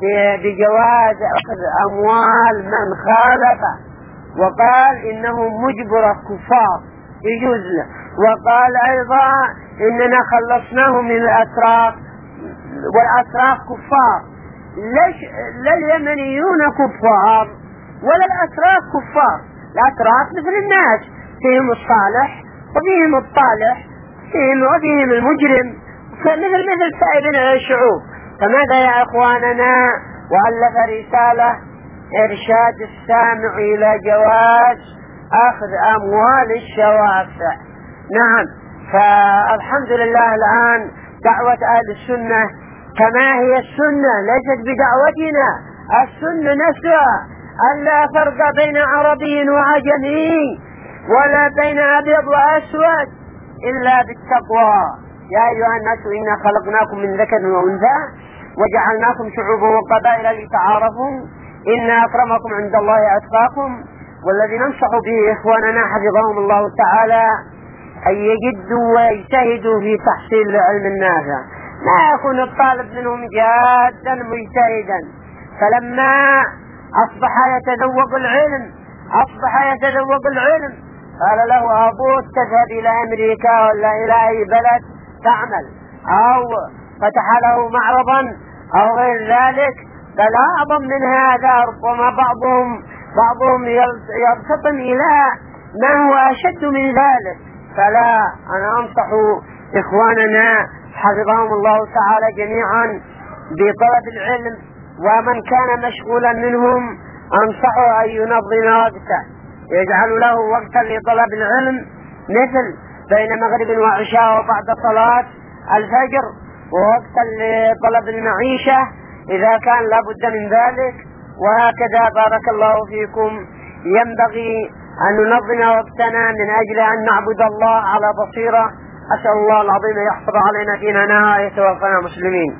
D: بجواز أخذ أموال من خالفه، وقال إنه مجبر الكفار يجوز له، وقال أيضا إننا خلصناهم من الأتراك والأتراك كفار. ليش لا اليمنيون كفار ولا الأتراك كفار؟ الأتراك مثل الناس، فيهم الصالح وفيهم الطالح، فيهم وفيهم المجرم، مثل مثل سائر الشعوب. فماذا يا إخواننا؟ وألف رسالة إرشاد السامع إلى جواز أخذ أموال الشوافع. نعم فالحمد لله الآن دعوة أهل السنة كما هي السنة، ليست بدعوتنا، السنة نفسها أن لا فرق بين عربي وعجمي ولا بين أبيض وأسود إلا بالتقوى. يا أيها الناس إنا خلقناكم من ذكر وأنثى وجعلناكم شعوبا وقبائل لتعارفوا إن أكرمكم عند الله أتقاكم. والذي ننصح به إخواننا حفظهم الله تعالى أن يجدوا ويجتهدوا في تحصيل العلم النافع، لا يكون الطالب منهم جادا مجتهدا، فلما أصبح يتذوق العلم أصبح يتذوق العلم قال له أبوك تذهب إلى أمريكا ولا إلى أي بلد تعمل، أو فتح له معرضا أو غير ذلك. بل أعظم من هذا ربما بعضهم بعضهم يرتقم إلى ما هو أشد من ذلك. فلا، أنا أنصح إخواننا حفظهم الله تعالى جميعا بطلب العلم، ومن كان مشغولا منهم أنصحه أن ينظم وقته، يجعل له وقتا لطلب العلم، مثل بين مغرب وعشاء وبعد صلاة الفجر، ووقتا لطلب المعيشة إذا كان لابد من ذلك. وهكذا بارك الله فيكم ينبغي أن ننظم وقتنا من أجل أن نعبد الله على بصيرة. أسأل الله العظيم يحفظ علينا ديننا ويتوفنا مسلمين.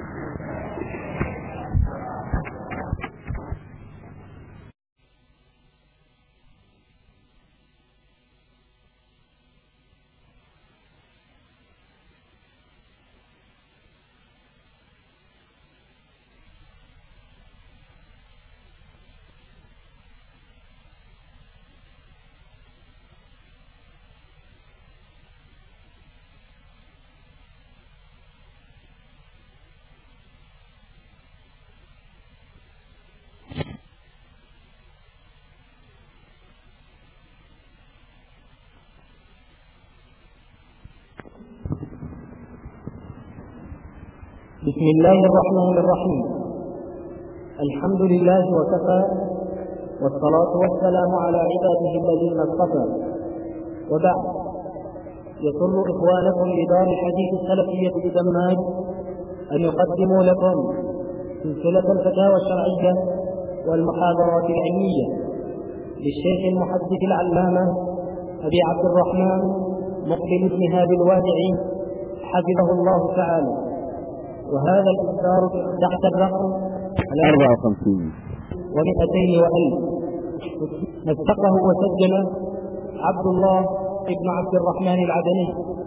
E: بسم الله الرحمن الرحيم. الحمد لله وكفى، والصلاة والسلام على عباده الذين اصطفى، وبعد. يسر إخوانكم لدار الحديث السلفية بدماج أن يقدموا لكم سلسلة الفتاوى الشرعية والمحاضرات العلمية للشيخ المحدث العلامة أبي عبد الرحمن مقبل بن هادي الوادعي حفظه الله تعالى. وهذا الإصدار تحت الرقم
B: أربعة وخمسين
E: ومئتين وألف، نسقه وسجل عبد الله ابن عبد الرحمن العدني.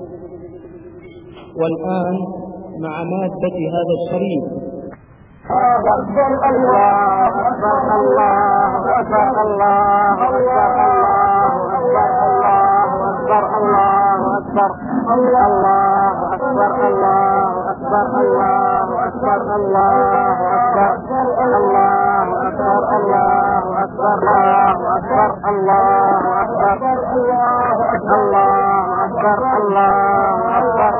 E: والآن مع مادة هذا الشريط.
C: الله أكبر الله أكبر الله أكبر الله أكبر الله أكبر الله أكبر الله أكبر الله أكبر الله أكبر الله أكبر الله أكبر الله أكبر الله أكبر الله أكبر الله أكبر الله أكبر الله أكبر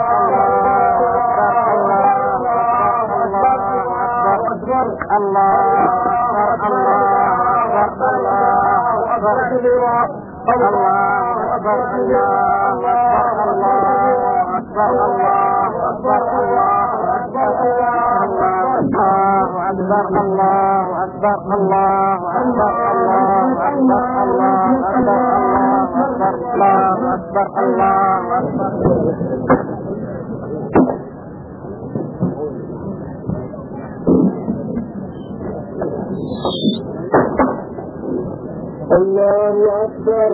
C: الله أكبر.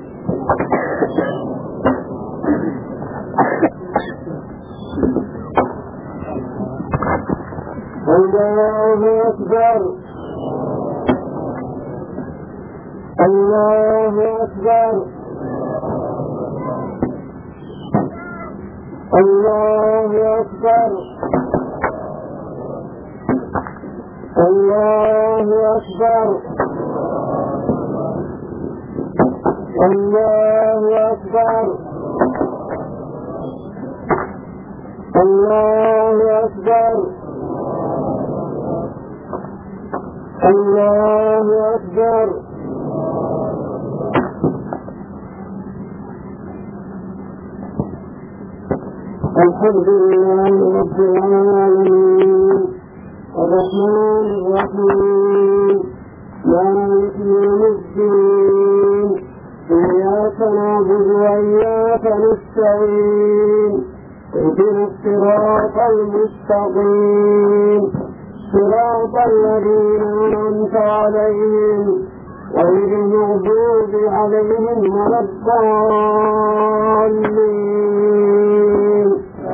C: الله أكبر. الله أكبر. الله أكبر. الله أكبر. الله أكبر. الله أكبر. الله أكبر. الحمد لله رب العالمين الرحمن الرحيم مالك يوم الدين إياك نعبد وإياك نستعين اهدنا الصراط المستقيم صراط الذين أنعمت عليهم غير المغضوب عليهم ولا الضالين.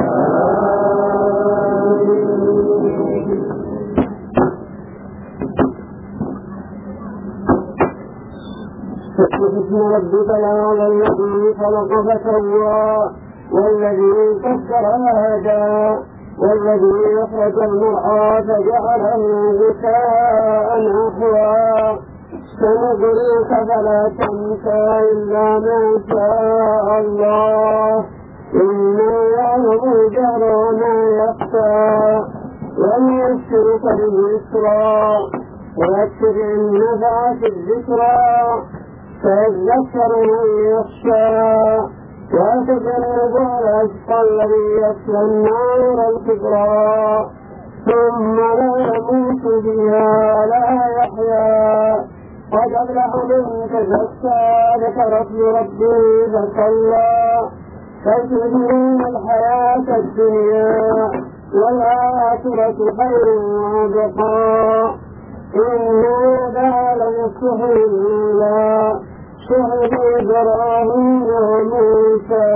C: اسم ربك الأعلى الذي خلق فسوى والذي قدر فهدى والذي أخرج المرعى فجعله غثاء أحوى سنقرئك فلا تنسى إلا ما شاء الله إنه يعلم الجهر وما يخفى ونيسرك باليسرى ويكفر النفعة الذكرى فيذكر من يخشى ويتجنبها الأشقى الذي يصلى النار الكبرى ثم لا يموت بها ولا يحيا قد أفلح من تزكى ذكر اسم ربه فصلى تؤثرون الحياة الدنيا والآخرة خير وأبقى إن هذا لمصلح الله شهد إبراهيم وموسى.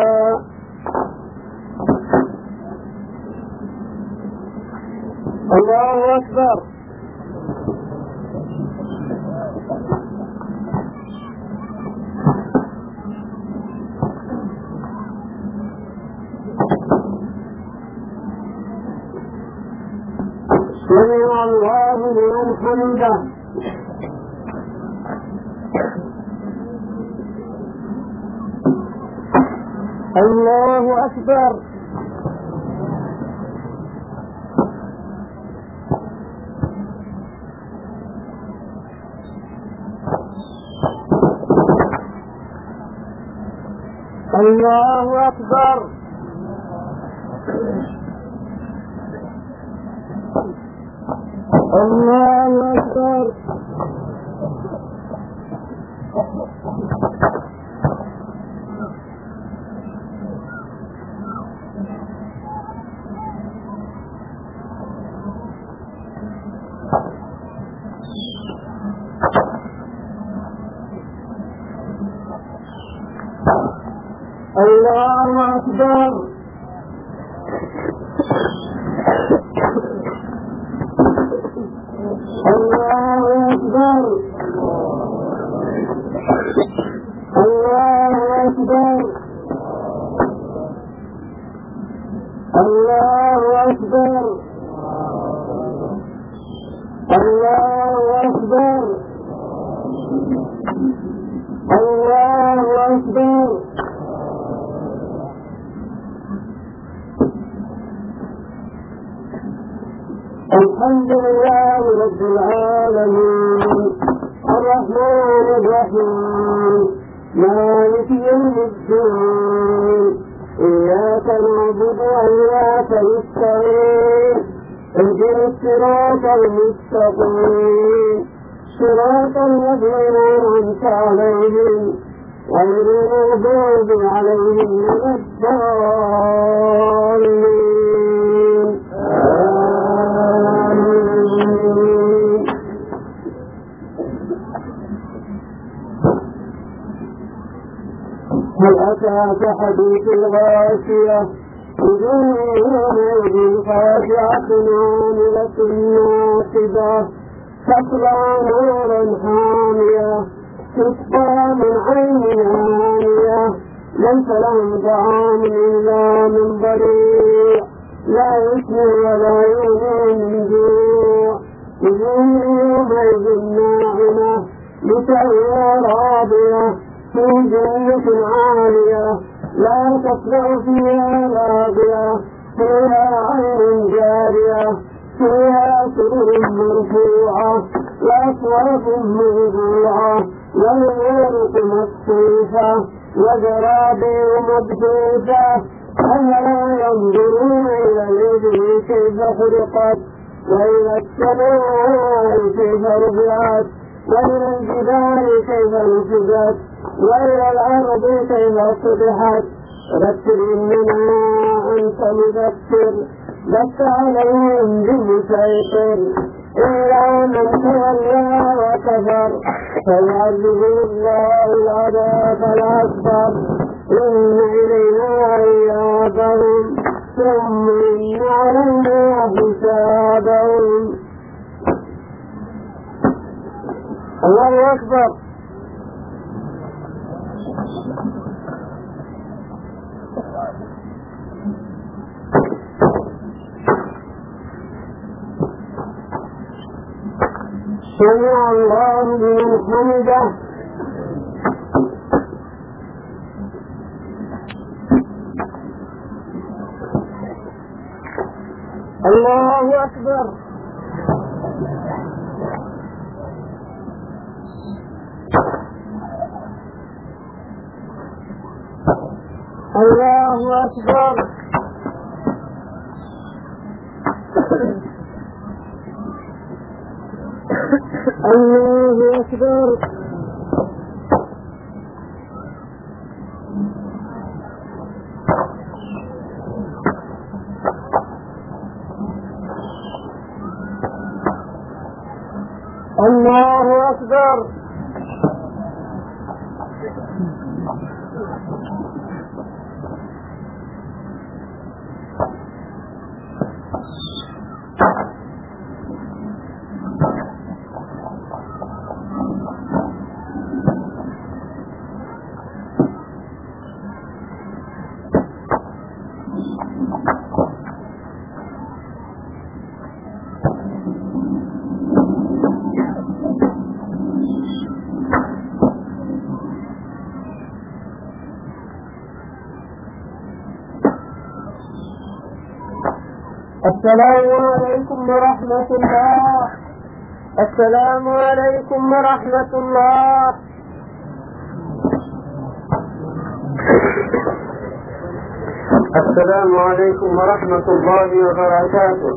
C: الله أكبر. سمع الله لمن حمده. الله أكبر.
D: الله أكبر. الله أكبر. الله أكبر. الله أكبر. الله أكبر. الله أكبر. الله أكبر. الله أكبر. الحمد لله رب العالمين الرحمن الرحيم مالك يوم الدين إياك نعبد وإياك نستعين اهدنا الصراط المستقيم صراط الذين أنعمت عليهم غير المغضوب عليهم ولا الضالين. هل أتاك حديث الغاشية وجوه يومئذ خاشعة عاملة ناصبة تصلى نارا حامية تسقى من عين آنية ليس لهم طعام إلا من ضريع لا يسمن ولا يغني من جوع وجوه يومئذ ناعمة لسعيها راضية في جنة عالية لا تسمع فيها لاغية فيها عين جارية فيها سرر مرفوعة وأكواب موضوعة والورق مصفوفة وزرابي مبثوثة أفلا ينظرون إلى الإبل كيف خلقت وإلى السماء كيف رفعت وإلى الجبال كيف نصبت وإلى الأرض كيف سطحت ذكر إنما أنت مذكر لست عليهم بمسيطر إلا من تولى وكفر فيعذبه الله العذاب الأكبر إن إلينا إيابهم ثم إن علينا حسابهم. الله أكبر. سمع الله لمن حمده. الله أكبر. الله أكبر. الله أكبر. الله أكبر. السلام عليكم ورحمة الله. السلام عليكم ورحمة الله. السلام عليكم ورحمة الله وبركاته.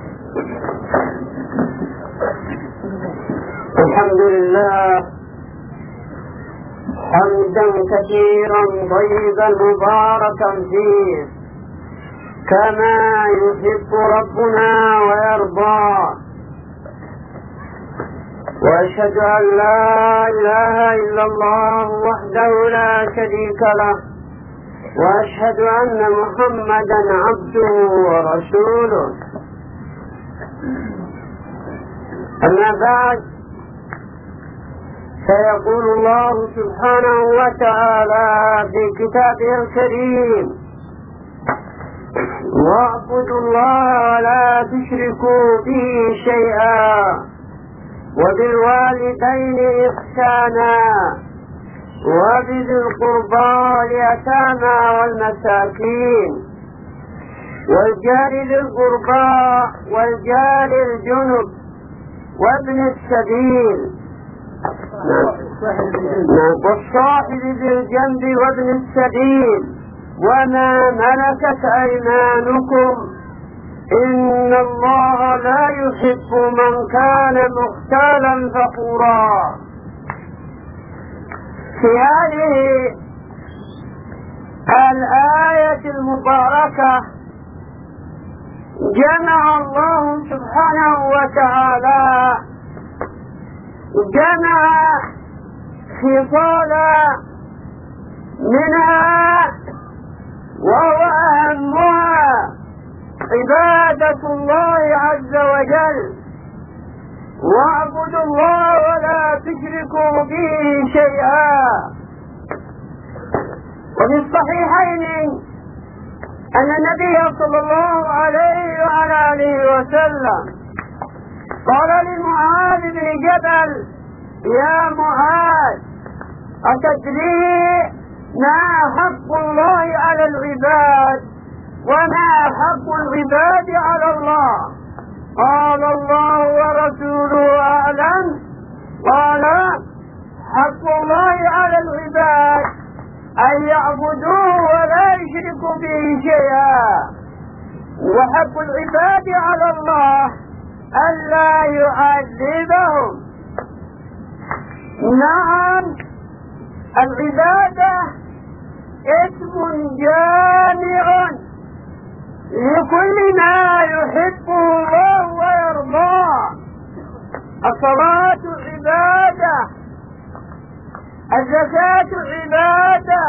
D: الحمد لله حمدا كثيرا طيبا مباركا فيه كما يحب ربنا ويرضى، وأشهد أن لا إله إلا الله وحده لا شريك له، وأشهد أن محمدا عبده ورسوله. أما بعد، فيقول الله سبحانه وتعالى في كتابه الكريم: واعبدوا الله ولا تشركوا به شيئا وبالوالدين إحسانا وبذي القربى واليتامى والمساكين والجار ذي القربى والجار الجنب وابن السبيل والصاحب بالجنب وابن السبيل وما ملكت أيمانكم إن الله لا يحب من كان مختالا فخورا. في هذه الآية المباركة جمع الله سبحانه وتعالى جمع خصالا منها وهو أهمها عبادة الله عز وجل: واعبدوا الله ولا تشركوا به شيئا. وفي الصحيحين أن النبي صلى الله عليه وعلى آله وسلم قال لمعاذ بن جبل: يا معاذ، أتدري ما حق الله على العباد وما حق العباد على الله؟ قال: الله ورسوله أعلم. قال: حق الله على العباد أن يعبدوه ولا يشركوا به شيئا، وحق العباد على الله ألا يعذبهم. نعم، العبادة اسم جامع لكل ما يحبه الله ويرضاه. الصلاة عبادة، الزكاة عبادة،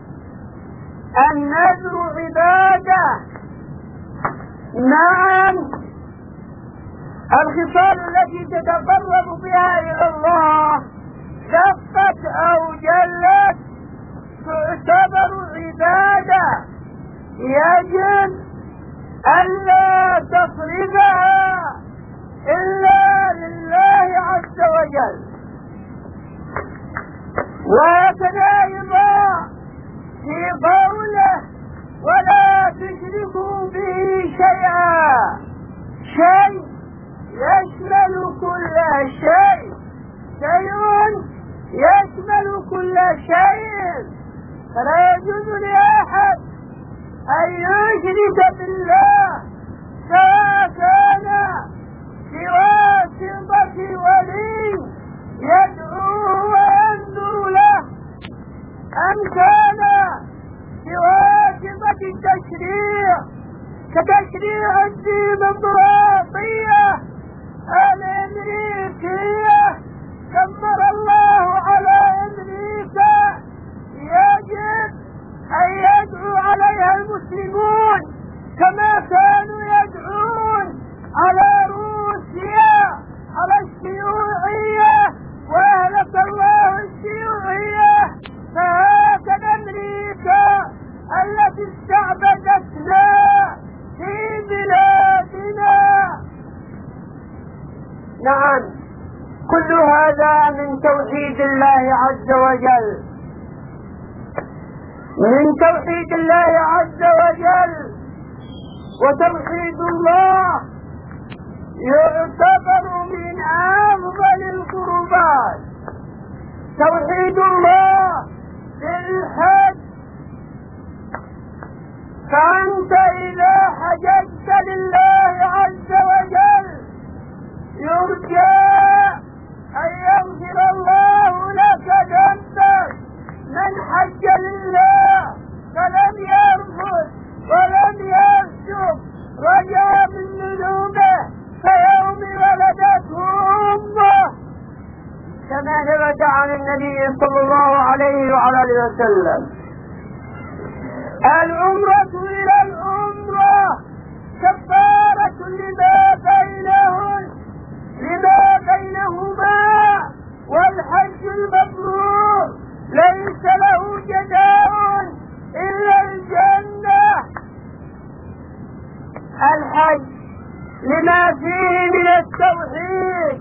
D: النذر عبادة. نعم، الخصال التي تتقرب بها إلى الله دقت أو جلت تعتبر عبادة، يجب ألا تصرفها إلا لله عز وجل. وهكذا أيضا في قوله: ولا تشركوا به شيئا. شيء يشمل كل شيء، شيء يشمل كل شيء، فلا يجوز لأحد أن يشرك بالله، سواء كان بواسطة ولي يدعوه وينذر له، أم كان بواسطة التشريع كتشريع الديمقراطية الأمريكية. كبر الله على أمريكا، يجب أن يدعو عليها المسلمون كما كانوا يدعون على روسيا، على الشيوعية، وأهلك الله الشيوعية. فهكذا أمريكا التي استعبدتنا في بلادنا. نعم، كل هذا من توحيد الله عز وجل، من توحيد الله عز وجل. وتوحيد الله يعتبر من أفضل القربات. توحيد الله في الحج
C: فأنت إذا حججت لله عز وجل يرجى أن يغفر الله لك ذنبك. من حج لله فلم يرفث ولم يفسق رجع من ذنوبه كيوم ولدته أمه، كما ثبت عن النبي صلى الله عليه وعلى اله وسلم. العمرة إلى العمرة كفارة لما بينهن لما بينهما، والحج المبرور ليس له جزاء إلا الجنة. الحج لما فيه من التوحيد،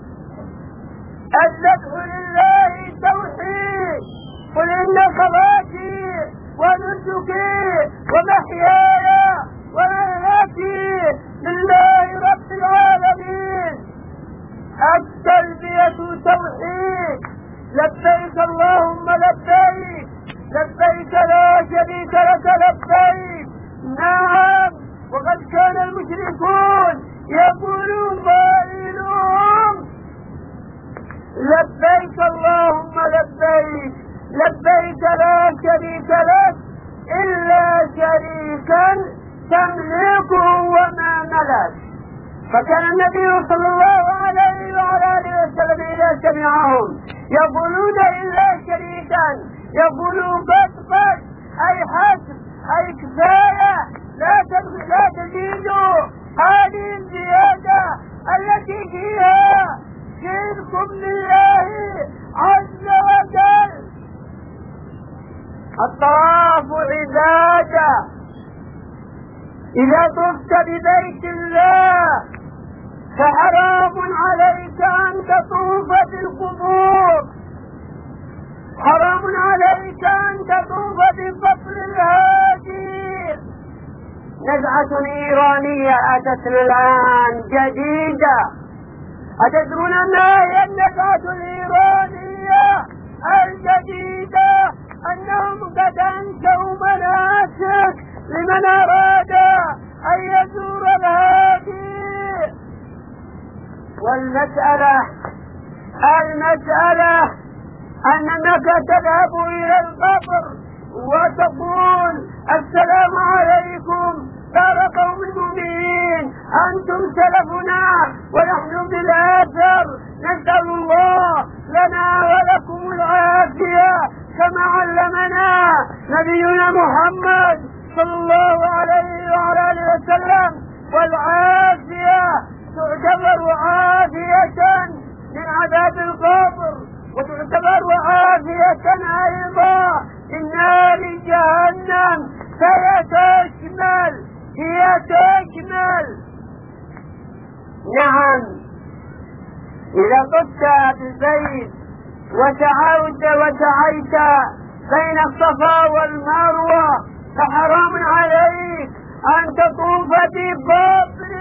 C: الذبح لله توحيد. قل إن صلاتي ونسكي ومحياي ومماتي لله رب العالمين. التلبية توحيد، لبيك اللهم لبيك لبيك لا شريك لك لبيك. نعم، وقد كان المشركون يقولون قائلهم لبيك اللهم لبيك لبيك لا شريك لك إلا شريكا تملكه وما ملك. فكان النبي صلى الله عليه وعلى اله وسلم إذا سمعهم يقولون إلا شريكا يقولون بس بس أي حسب أي كفاية، لا لا تزيدوا هذه الزيادة التي فيها شرك بالله عز وجل. الطواف عبادة. إذا طفت ببيت الله فحرام عليك أن تطوف بالقبور، حرام عليك أن تطوف بقبر الهادي. نزعة إيرانية أتت الآن جديدة. أتدرون ما هي النزعة الإيرانية الجديدة؟ أنهم قد أنشأوا مناسك لمن أراد أن يزور الهادي. والمسألة المسألة أنك تذهب إلى القبر وتقول السلام عليكم دار قوم المؤمنين، أنتم سلفنا ونحن بالآثر، نسأل الله لنا ولكم العافية كما علمنا نبينا محمد صلى الله عليه وعلى اله وسلم. والعافية تعتبر عافية من عذاب القبر، وتعتبر عافية أيضا من نار جهنم، فهي تشمل هي تشمل نعم. إذا طفت بالبيت وسعوت وسعيت بين الصفا والمروة فحرام عليك أن تطوف بقبر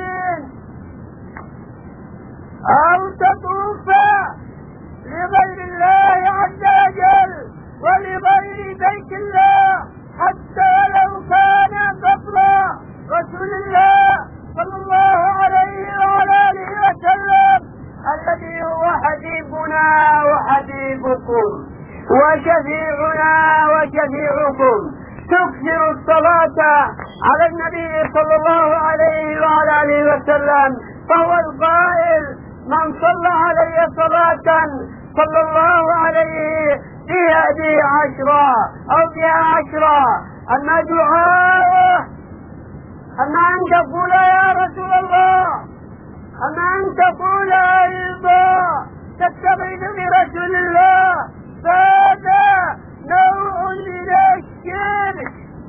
C: أو تطوف لغير الله عز وجل ولغير بيت الله، حتى لو كان قبر رسول الله صلى الله عليه وعلى آله وسلم الذي هو حبيبنا وحبيبكم وشفيعنا وشفيعكم. تكثر الصلاة على النبي صلى الله عليه وعلى آله وسلم، فهو القائل من صلى علي صلاة صلى الله عليه فيها به عشرة أو فيها عشرة. أما دعاءه، أما أن تقول يا رسول الله، أما أن تقول أيضا تستغيث برسول الله، فهذا نوع من الشرك.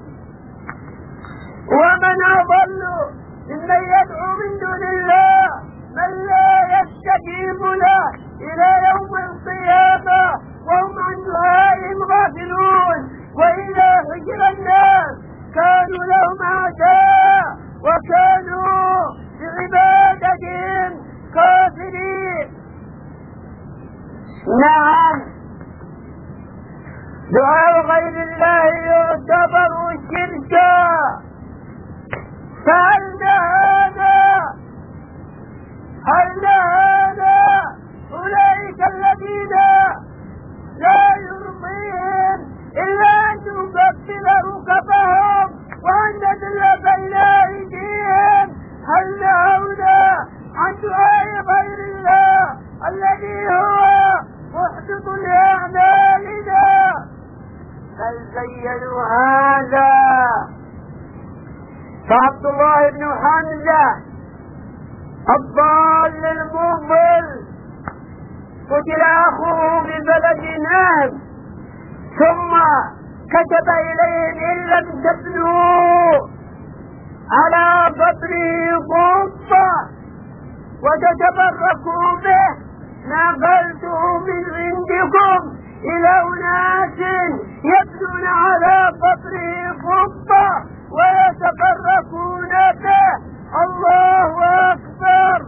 C: ومن أضل ممن يدعو من دون الله من لا يستجيب له إلى يوم القيامة وهم عن دعائهم غافلون. وإذا حجر الناس كانوا لهم أعداء وكانوا بعبادتهم كافرين. نعم، دعاء غير الله يعتبر شركا، فهل نهانا هل نهانا أولئك الذين لا يرضيهم إلا أن نقبل ركبهم وأن ندل بين أيديهم؟ هل نهونا عن دعاء غير الله الذي هو محدث لأعمالنا؟ بل زينوا هذا. فعبد الله بن حمزة الضال المضل قتل أخوه ببلد نهم، ثم كتب إليهم إن لم تبنوا على قبره قبة وتتبركوا به نقلته من عندكم إلى أناس يبنون على قبره قبة ويتبركون به. الله أكبر.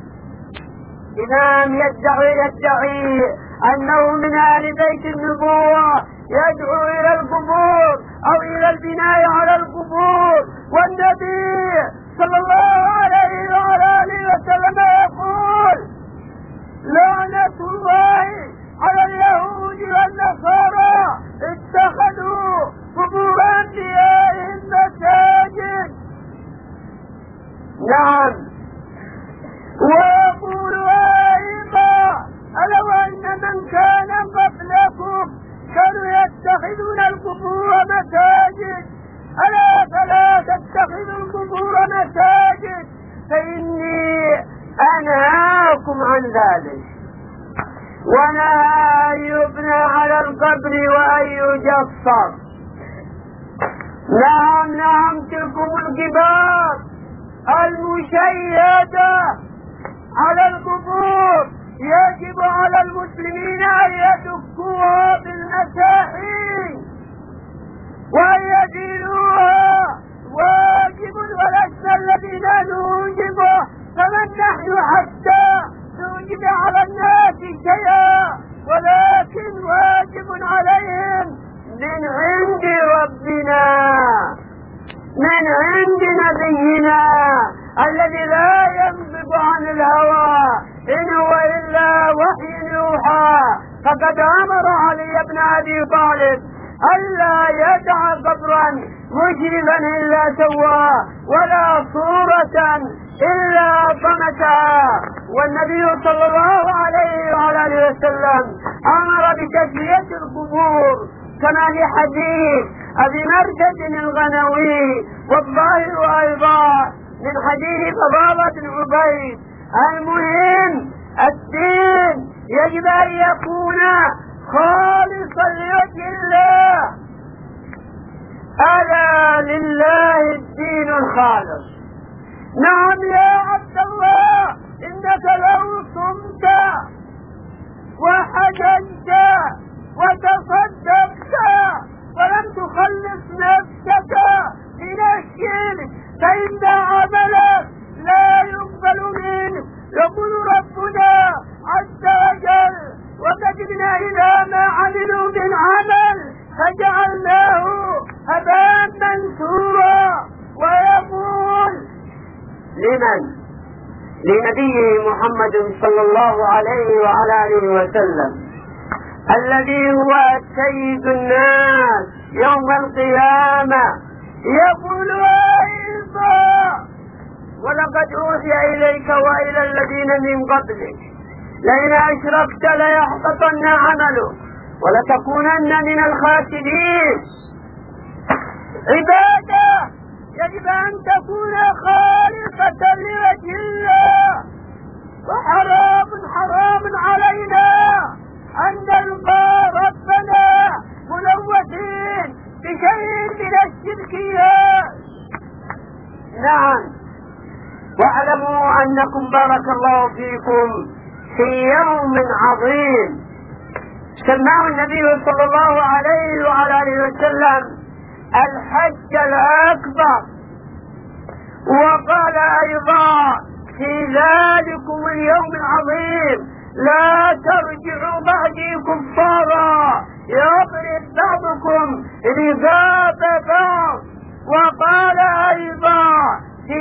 C: إمام يدعي يدعي أنه من آل بيت النبوة يدعو إلى القبور أو إلى البناء على القبور، والنبي صلى الله عليه وعلى آله وسلم يقول: لعنة الله على اليهود والنصارى اتخذوا قبور أنبيائهم مساجد. نعم. ويقول أيضا: ألو أن من كان قبلكم كانوا يتخذون القبور مساجد، ألا فلا تتخذوا القبور مساجد فإني أنهاكم عن ذلك. ونهى أن يبنى على القبر وأن يجصر. نعم نعم تلكم الجبال المشيدة على القبور يجب على المسلمين أن يدكوها بالمساحين وأن يزيلوها، واجب ولسنا الذين نوجبه، فمن نحن حتى نوجب على الناس شيئا، ولكن واجب عليهم من عند ربنا، من عند نبينا الذي لا ينطق عن الهوى إن هو إلا وحي يوحى. فقد أمر علي بن أبي طالب ألا يدع قبرا مشرفا إلا سواه ولا صورة إلا طمسها. والنبي صلى الله عليه وعلى آله وسلم أمر بتسوية القبور كما في حديث أبي مرثد الغنوي، والظاهر أيضا من حديث فضالة بن عبيد. المهم الدين يجب أن يكون خالصا لوجه الله. ألا لله الدين الخالص. نعم يا عبد الله، إنك لو صمت وحججت وتصدقت ولم تخلص نفسك من الشرك فإن عملك لا يقبل منه. يقول ربنا عز وجل: وقدمنا إلى ما عملوا من عمل فجعلناه هباء منثورا. ويقول لمن؟ لنبيه محمد صلى الله عليه وعلى آله وسلم الذي هو سيد الناس يوم القيامة. يقول أيضا: ولقد أوحي إليك وإلى الذين من قبلك لئن أشركت ليحبطن عملك ولتكونن من الخاسرين. عبادة يجب أن تكون خالصة لوجه الله، وحرام حرام علينا أن نلقى ربنا ملوثين بشيء من الشركيات. نعم. واعلموا أنكم بارك الله فيكم في يوم عظيم سماه النبي صلى الله عليه وعلى آله وسلم الحج الأكبر، وقال أيضا: في ذلكم اليوم العظيم لا ترجعوا بعدي كفارا يضرب بعضكم رقاب بعض. وقال أيضا: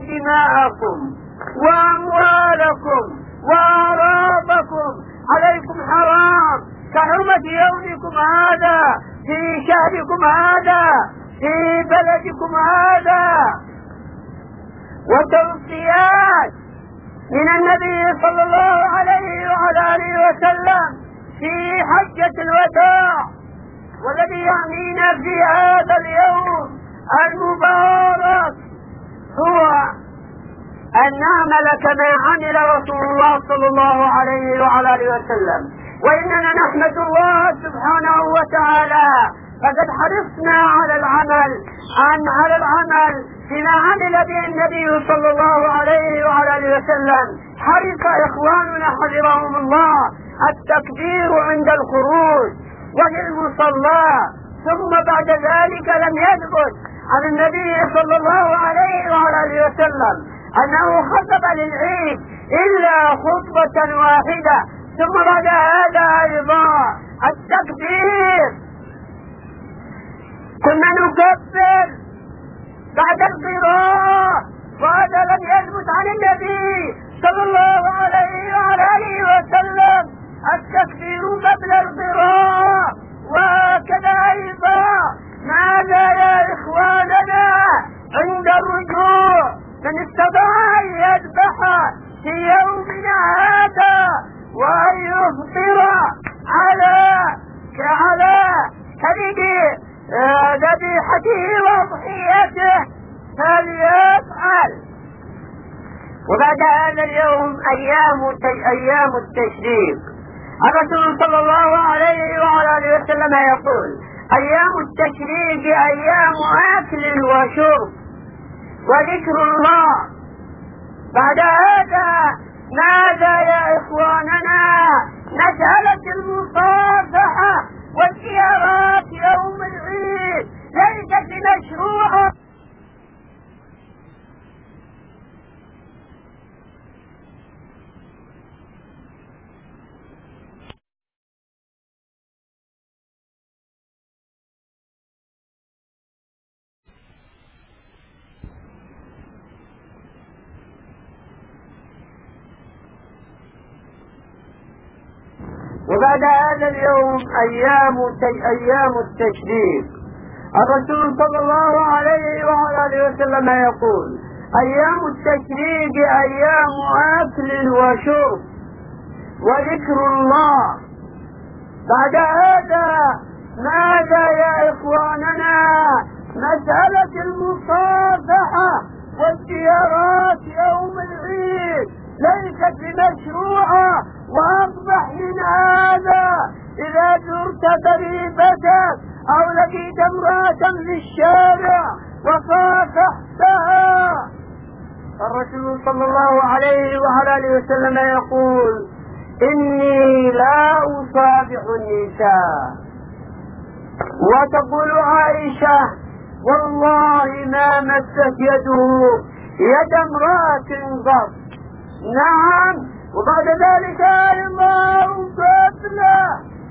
C: دماءكم وأموالكم وأعراضكم عليكم حرام كحرمة يومكم هذا في شهركم هذا في بلدكم هذا. وتوصيات من النبي صلى الله عليه وعلى آله وسلم في حجة الوداع، والذي يعنينا في هذا اليوم المبارك هو أن نعمل كما عمل رسول الله صلى الله عليه وعلى آله وسلم. وإننا نحمد الله سبحانه وتعالى فقد حرصنا على العمل عن على العمل فيما عمل به النبي صلى الله عليه وعلى آله وسلم. حرص إخواننا حفظهم الله التكبير عند الخروج وفي المصلى، ثم بعد ذلك لم يثبت عن النبي صلى الله عليه وعلى آله وسلم أنه خطب للعيد إلا خطبة واحدة. ثم بعد هذا أيضا التكبير، كنا نكبر بعد القراءة، وهذا لم يثبت عن النبي صلى الله عليه وعلى آله وسلم التكبير قبل القراءة. وهكذا أيضا ماذا يا إخواننا عند الرجوع؟ من استطاع أن يذبح في يومنا هذا وأن يفطر على على كبد ذبيحته وأضحيته فليفعل. وبعد هذا اليوم أيام أيام التشريق. الرسول صلى الله عليه وعلى آله وسلم يقول: أيام التشريق أيام أكل وشرب وذكر الله. بعد هذا ماذا يا إخواننا؟ مسألة المصافحة والزيارات يوم العيد ليست مشروعة. وبعد هذا اليوم أيام أيام التشريق. الرسول صلى الله عليه وعلى آله وسلم يقول: أيام التشريق أيام أكل وشرب وذكر الله. بعد هذا ماذا يا إخواننا؟ مسألة المصافحة والزيارات يوم العيد ليست بمشروعة. وأصبح من هذا إذا زرت قريبتك أو لقيت امرأة في الشارع وصافحتها، الرسول صلى الله عليه وعلى آله وسلم يقول: إني لا أصافح النساء. وتقول عائشة: والله ما مست يده يد امرأة قط. نعم. وبعد ذلك أيضا قبله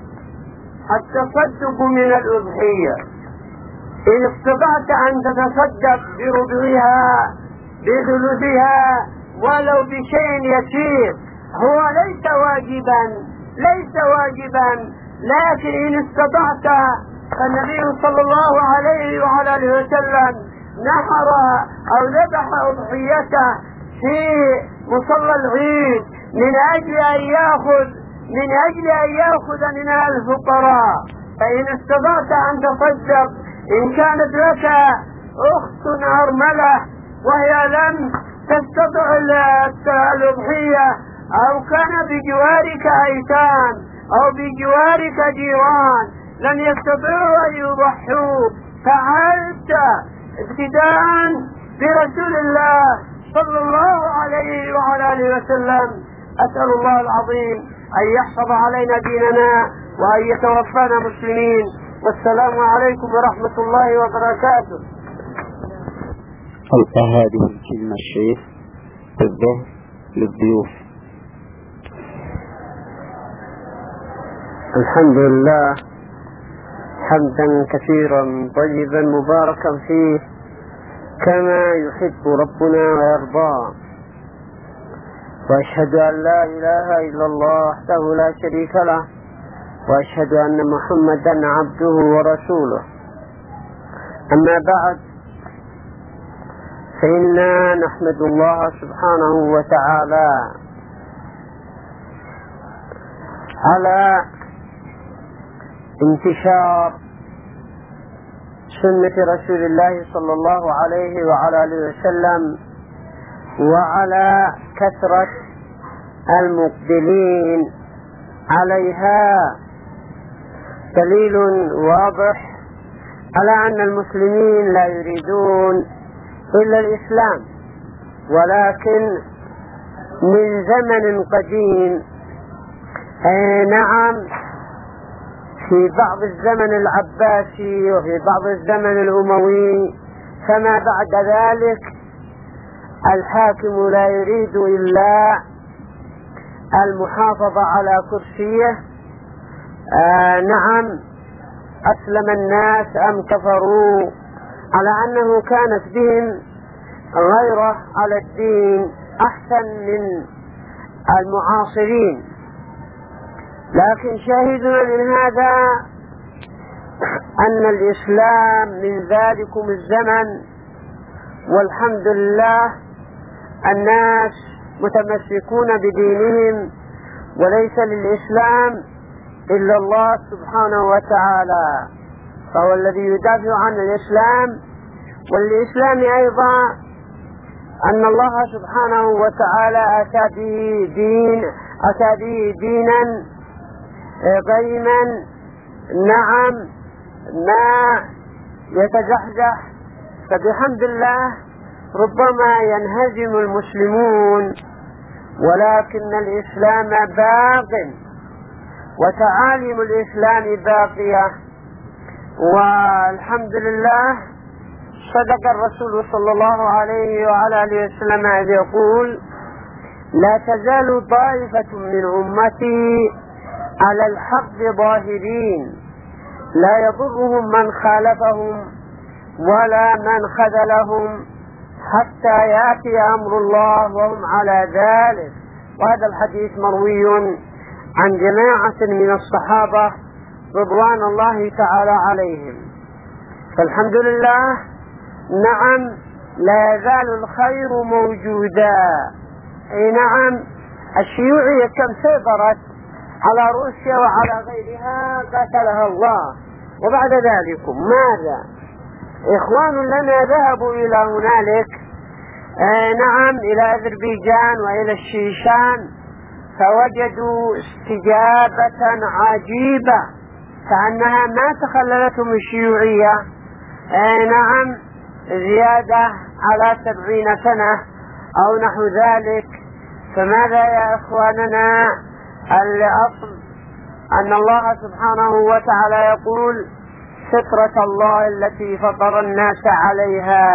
C: التصدق من الأضحية. إن استطعت أن تتصدق بربعها بثلثها ولو بشيء يسير، هو ليس واجبا ليس واجبا لكن إن استطعت، فالنبي صلى الله عليه وعلى آله وسلم نحر أو ذبح أضحيته في مصلى العيد من أجل أن يأخذ من أجل أن يأخذ منها الفقراء. فإن استطعت أن تصدق، إن كانت لك أخت أرملة وهي لم تستطع الأضحية، أو كان بجوارك أيتام أو بجوارك جيران لم يستطيعوا أن يضحوا، فعلت ابتداء برسول الله صلى الله عليه وعلى آله وسلم. أسأل الله العظيم أن يحفظ علينا ديننا وأن يتوفانا مسلمين. والسلام عليكم ورحمة الله وبركاته.
B: ألقى هذه الكلمة الشيخ بالظهر للضيوف.
D: الحمد لله حمدا كثيرا طيبا مباركا فيه، كما يحب ربنا ويرضى. وأشهد أن لا إله إلا الله وحده لا شريك له، وأشهد أن محمدا عبده ورسوله. أما بعد، فإنا نحمد الله سبحانه وتعالى على انتشار سنة رسول الله صلى الله عليه وعلى آله وسلم، وعلى كثرة المقبلين عليها. دليل واضح على أن المسلمين لا يريدون إلا الإسلام، ولكن من زمن قديم، أي نعم، في بعض الزمن العباسي وفي بعض الزمن الأموي، فما بعد ذلك الحاكم لا يريد إلا المحافظة على كرسيه. آه نعم، أسلم الناس أم كفروا، على أنه كانت بهم غيرة على الدين أحسن من المعاصرين. لكن شاهدنا من هذا أن الإسلام من ذلكم الزمن، والحمد لله الناس متمسكون بدينهم، وليس للإسلام إلا الله سبحانه وتعالى، فهو الذي يدافع عن الإسلام. والإسلام أيضا أن الله سبحانه وتعالى أتى به دين أتى به دينا قيما، نعم، ما يتزحزح. فبحمد الله ربما ينهزم المسلمون، ولكن الإسلام باق، وتعاليم الإسلام باقية. والحمد لله صدق الرسول صلى الله عليه وعلى آله وسلم إذ يقول: لا تزال طائفة من أمتي على الحق ظاهرين، لا يضرهم من خالفهم ولا من خذلهم حتى يأتي أمر الله وهم على ذلك. وهذا الحديث مروي عن جماعة من الصحابة رضوان الله تعالى عليهم. فالحمد لله، نعم، لا يزال الخير موجودا. أي نعم، الشيوعية كم سيطرت على روسيا وعلى غيرها، قتلها الله. وبعد ذلك ماذا؟ إخوان لنا ذهبوا إلى هنالك، آه نعم، إلى أذربيجان وإلى الشيشان، فوجدوا استجابة عجيبة، كأنها ما تخللتهم الشيوعية، آه نعم، زيادة على سبعين سنة أو نحو ذلك. فماذا يا إخواننا؟ الأصل أن الله سبحانه وتعالى يقول: فطرة الله التي فطر الناس عليها.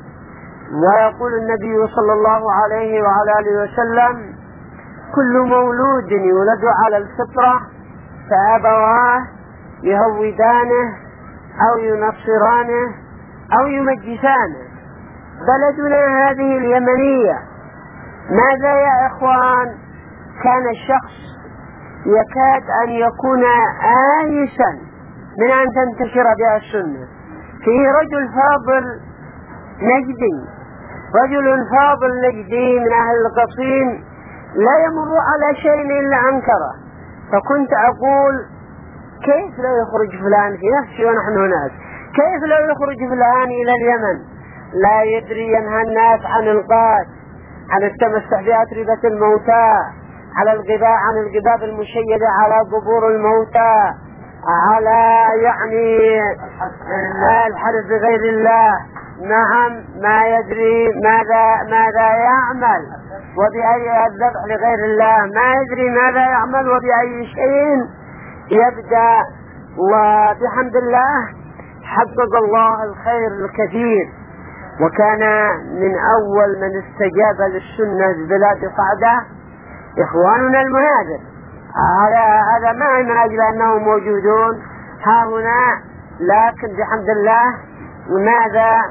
D: ويقول النبي صلى الله عليه وعلى آله وسلم: كل مولود يولد على الفطرة، فأبواه يهودانه أو ينصرانه أو يمجسانه. بلدنا هذه اليمنية، ماذا يا إخوان؟ كان الشخص يكاد أن يكون آيسا من أن تنتشر بها السنة. فيه رجل فاضل نجدي، رجل فاضل نجدي من أهل القصيم، لا يمر على شيء إلا أنكره. فكنت أقول: كيف لا يخرج فلان في نفسي ونحن هناك؟ كيف لا يخرج فلان إلى اليمن؟ لا يدري، ينهى الناس عن القات، عن التمسح بأتربة الموتى، على الغباء عن الغباب المشيدة على قبور الموتى، على يعني الحلف بغير الله. نعم، ما يدري ماذا ماذا يعمل وبأي الذبح لغير الله، ما يدري ماذا يعمل وبأي شيء يبدأ. وبحمد الله حقق الله الخير الكثير، وكان من أول من استجاب للسنة في بلاد صعدة إخواننا المهاجر. هذا ما من أجل أنهم موجودون ها هنا، لكن بحمد الله ماذا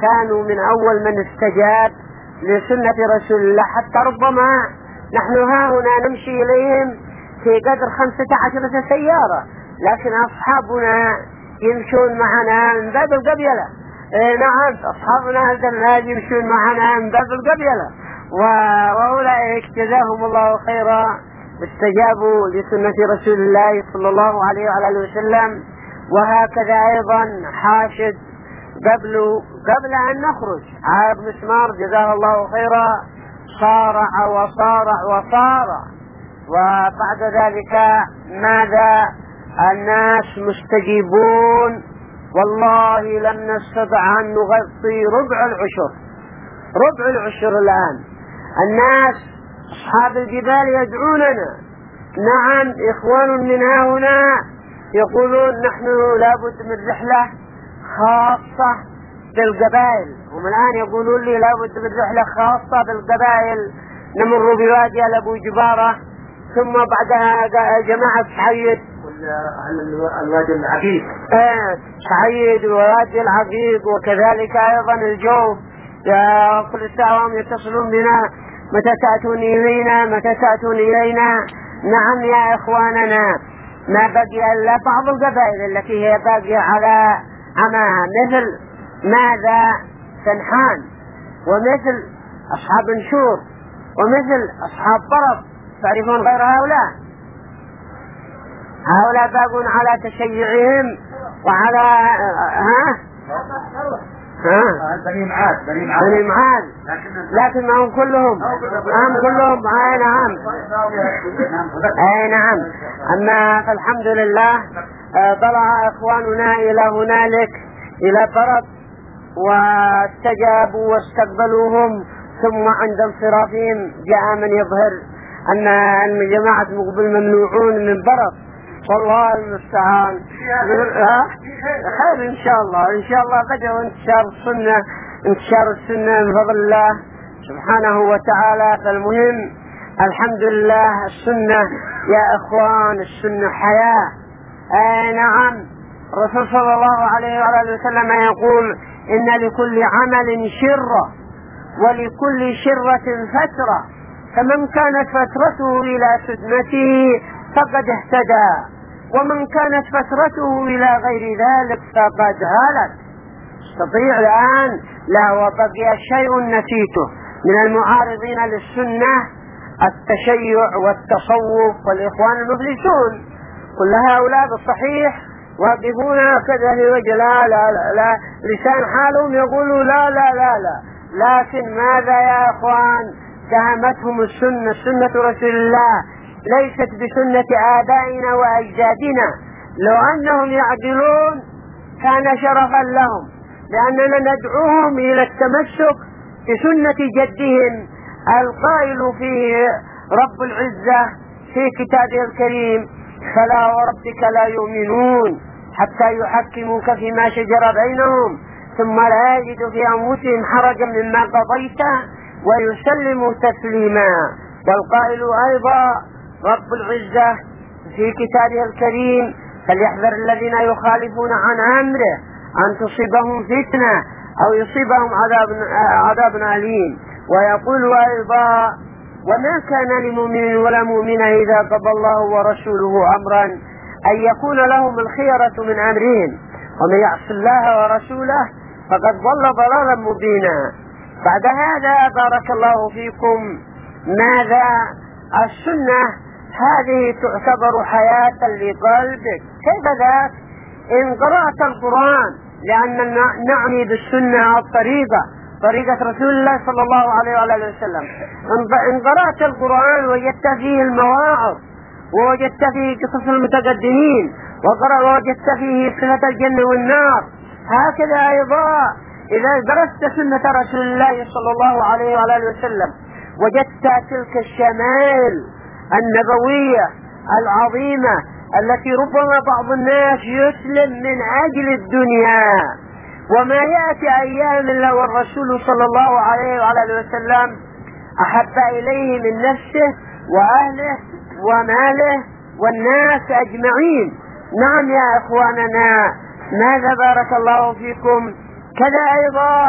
D: كانوا من أول من استجاب لسنة رسول الله، حتى ربما نحن ها هنا نمشي إليهم في قدر خمسة عشر سيارة، لكن أصحابنا يمشون معنا من باب القبيلة. إيه نعم، أصحابنا هذا يمشون معنا من باب القبيلة، وأولئك جزاهم الله خيرا استجابوا لسنة رسول الله صلى الله عليه وعلى وسلم. وهكذا أيضا حاشد قبل قبل أن نخرج عاد مسمار جزاه الله خيرا صارع وصارع وصارع، وبعد ذلك ماذا؟ الناس مستجيبون، والله لم نستطع أن نغطي ربع العشر ربع العشر الآن. الناس أصحاب الجبال يدعوننا، نعم إخوان من هنا يقولون نحن لابد من رحلة خاصة بالقبائل، هم الآن يقولون لي لابد من رحلة خاصة بالقبائل، نمر بوادي أبو جبارة، ثم بعدها جماعة سعيد
A: الوادي العقيق
D: آه سعيد ووادي العقيق، وكذلك أيضا الجوف. كل ساعة هم يتصلون بنا، متى تأتون إلينا متى تأتون إلينا. نعم يا إخواننا، ما بقي إلا بعض القبائل التي هي باقية على عماها، مثل ماذا سنحان، ومثل أصحاب نشور، ومثل أصحاب طرف. تعرفون غير هؤلاء؟ هؤلاء باقون على تشيعهم وعلى ها ها
A: بني معاذ بني معاذ
D: بني معاذ، لكن ما هم كلهم هم كلهم اي نعم اي نعم. اما فالحمد لله طلع اخواننا الى هنالك الى طرف واستجابوا واستقبلوهم، ثم عند انصرافهم جاء من يظهر ان جماعة مقبل ممنوعون من برد، والله المستعان. خير ان شاء الله ان شاء الله. بدأوا انتشار السنة انتشار السنة من فضل الله سبحانه وتعالى. فالمهم الحمد لله السنة يا اخوان، السنة حياة. اي نعم، الرسول صلى الله عليه وعلى وسلم يقول ان لكل عمل شرة ولكل شرة فترة، فمن كانت فترته الى سنته فقد اهتدى، ومن كانت فترته إلى غير ذلك فقد هلك. استطيع الآن لا وبقي شيء نسيته من المعارضين للسنة، التشيع والتصوف والإخوان المفلسون، كل هؤلاء بالصحيح واقفون كذا في وجه لا لا لا, لا لسان حالهم يقولوا لا لا لا لا، لكن ماذا يا أخوان؟ دهمتهم السنة، سنة رسول الله ليست بسنة آبائنا وأجدادنا. لو أنهم يعدلون كان شرفا لهم، لأننا ندعوهم إلى التمسك بسنة جدهم القائل فيه رب العزة في كتابه الكريم: فلا وربك لا يؤمنون حتى يحكموك فيما شجر بينهم ثم لا يجدوا في أنفسهم حرجا مما قضيت ويسلموا تسليما. والقائل أيضا رب العزة في كتابه الكريم: فليحذر الذين يخالفون عن أمره أن تصيبهم فتنة أو يصيبهم عذاب عذاب أليم. ويقول أيضا: وما كان لمؤمن ولا مؤمنة إذا قضى الله ورسوله أمرا أن يكون لهم الخيرة من أمرهم ومن يعص الله ورسوله فقد ضل ضلالا مبينا. بعد هذا بارك الله فيكم، ماذا؟ السنة هذه تعتبر حياة لقلبك. كيف ذاك؟ إن قرأت القرآن، لأن نعني بالسنة الطريقة طريقة رسول الله صلى الله عليه وآله وسلم. إن قرأت القرآن وجدت فيه المواعظ، ووجدت فيه قصص المتقدمين، ووجدت فيه صفة الجنة والنار. هكذا أيضا إذا درست سنة رسول الله صلى الله عليه وآله وسلم وجدت تلك الشمائل النبوية العظيمة التي ربما بعض الناس يسلم من أجل الدنيا، وما يأتي أيام الله والرسول صلى الله عليه وآله وسلم أحب إليه من نفسه وأهله وماله والناس أجمعين. نعم يا إخواننا، ماذا بارك الله فيكم؟ كذا أيضا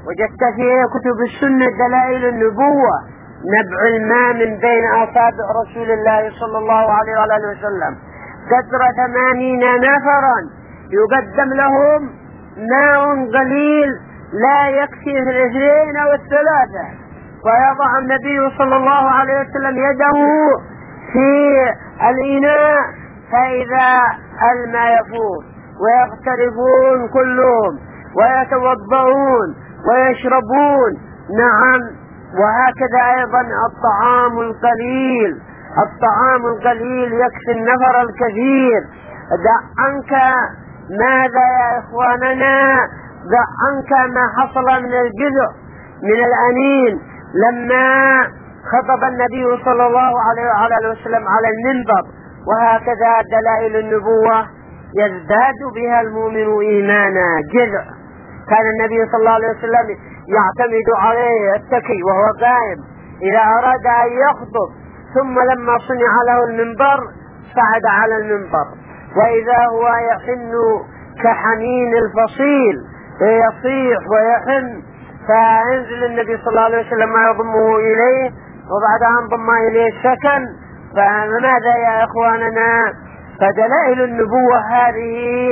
D: وجدت في كتب السنة دلائل النبوة، نبع الماء من بين أصابع رسول الله صلى الله عليه وآله وسلم قدر ثمانين نفرا يقدم لهم ماء قليل لا يكفي الاثنين أو الثلاثة، ويضع النبي صلى الله عليه وسلم يده في الإناء فإذا الماء يفور ويغترفون كلهم ويتوضعون ويشربون. نعم، وهكذا أيضا الطعام القليل، الطعام القليل يكفي النفر الكثير. دع عنك ماذا يا إخواننا، دع عنك ما حصل من الجزء من الأنين لما خطب النبي صلى الله عليه وآله وسلم على المنبر. وهكذا دلائل النبوة يزداد بها المؤمن إيمانا. جزء كان النبي صلى الله عليه وسلم يعتمد عليه التكي وهو قائم إذا أراد أن يخطب، ثم لما صنع له المنبر صعد على المنبر وإذا هو يحن كحنين الفصيل يصيح ويحن، فينزل النبي صلى الله عليه وسلم ما يضمه إليه، وبعد أن ضم إليه سكن. فماذا يا إخواننا؟ فدلائل النبوة هذه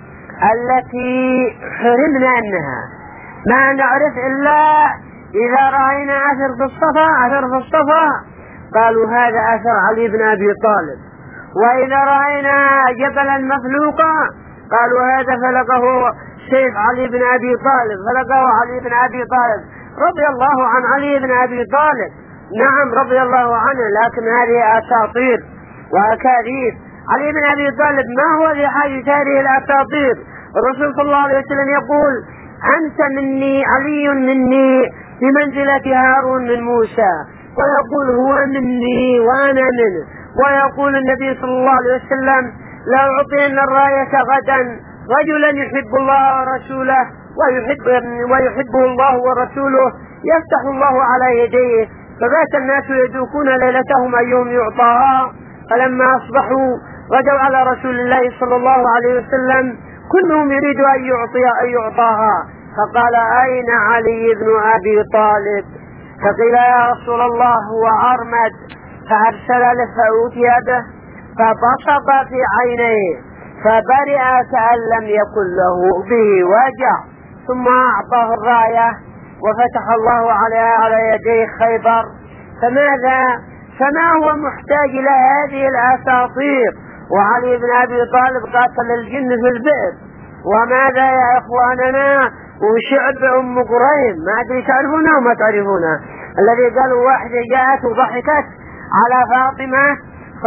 D: التي حرمنا أنها ما نعرف إلا إذا رأينا أثر في الصفا، أثر في الصفا قالوا هذا أثر علي بن أبي طالب، وإذا رأينا جبلا مفلوقا قالوا هذا فلقه سيف علي بن أبي طالب، فلقه علي بن أبي طالب رضي الله عن علي بن أبي طالب. نعم رضي الله عنه، لكن هذه أساطير وأكاذيب. علي بن أبي طالب ما هو لحاجة هذه الأساطير؟ الرسول صلى الله عليه وسلم يقول أنت مني، علي مني بمنزلة هارون من موسى، ويقول هو مني وأنا منه. ويقول النبي صلى الله عليه وسلم لا أعطين الراية غدا رجلا يحب الله ورسوله ويحب ويحبه الله ورسوله يفتح الله على يديه. فبات الناس يدوكون ليلتهم أيهم يعطاها، فلما أصبحوا غدوا على رسول الله صلى الله عليه وسلم كلهم يريد أن يعطي أن يعطاها، فقال أين علي بن أبي طالب؟ فقيل يا رسول الله هو أرمد، فأرسل له فأوتي به فبصق في عينيه فبرئ كأن لم يكن له به وجع، ثم أعطاه الراية وفتح الله عليها على يديه خيبر. فماذا فما هو محتاج إلى هذه الأساطير؟ وعلي بن أبي طالب قاتل الجن في البئر. وماذا يا إخواننا؟ وشعب أم قريم، ما أدري تعرفونها وما تعرفونها، الذي قالوا واحدة جاءت وضحكت على فاطمة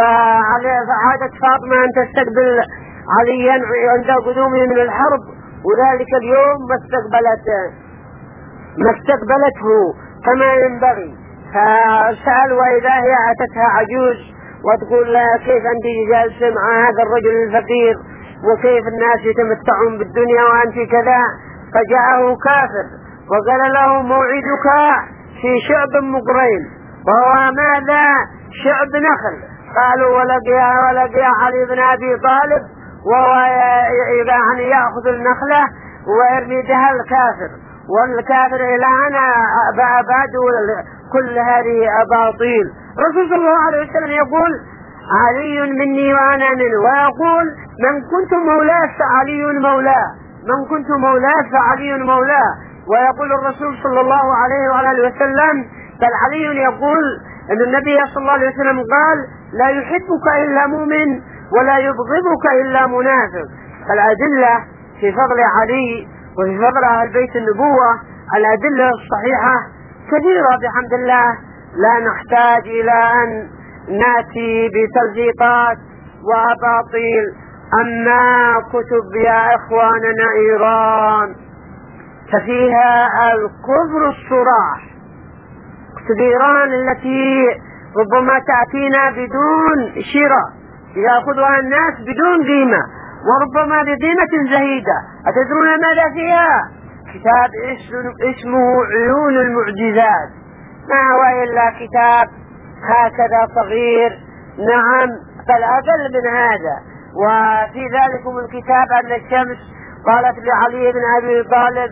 D: فعادت فاطمة أن تستقبل عليا عند قدومه من الحرب، وذلك اليوم ما استقبلت ما استقبلته كما ينبغي. فسأل وإذا هي أتتها عجوز وتقول لها كيف أنت جالسة مع هذا الرجل الفقير وكيف الناس يتمتعون بالدنيا وأنت كذا؟ فجاءه كافر وقال له موعدك في شعب مقرين، وهو ماذا؟ شعب نخل. قالوا ولقيا ولقيا علي بن أبي طالب وهو يعني يأخذ النخلة ويرمي بها الكافر، والكافر إلى أنا أبادوا كل هذه أباطيل. رسول صلى الله عليه وسلم يقول علي مني وأنا منه، ويقول من كنت مولاه فعلي مولاه، من كنت مولاه فعلي مولاه. ويقول الرسول صلى الله عليه وآله وسلم بل علي يقول أن النبي صلى الله عليه وسلم قال لا يحبك إلا مؤمن ولا يبغضك إلا منافق. الأدلة في فضل علي وفي فضل أهل بيت النبوة الأدلة الصحيحة كثيرة بحمد الله، لا نحتاج إلى أن نأتي بتلزيقات وأباطيل. أما كتب يا إخواننا إيران ففيها الكفر الصراح، كتب إيران التي ربما تأتينا بدون شراء يأخذها الناس بدون قيمة وربما بقيمة زهيدة. أتدرون ماذا فيها؟ كتاب اسمه عيون المعجزات، ما هو إلا كتاب هكذا صغير، نعم بل أقل من هذا. وفي ذلكم الكتاب أن الشمس قالت لعلي بن أبي طالب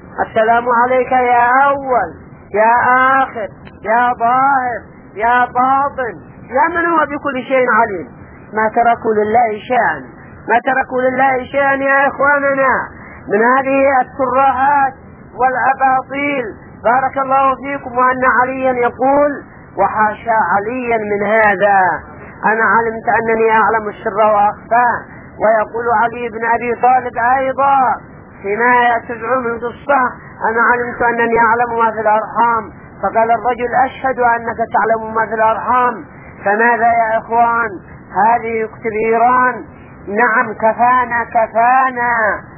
D: السلام عليك يا أول يا آخر يا ظاهر يا باطن يا من هو بكل شيء عليم. ما تركوا لله شيئا، ما تركوا لله شيئا يا إخواننا من هذه الترهات والأباطيل. بارك الله فيكم. وأن عليا يقول وحاشا عليا من هذا، أنا علمت أنني أعلم السر وأخفاه. ويقول علي بن أبي طالب أيضا فيما تزعم القصة أنا علمت أنني أعلم ما في الأرحام. فقال الرجل أشهد أنك تعلم ما في الأرحام. فماذا يا إخوان؟ هذه يكتب إيران. نعم كفانا كفانا.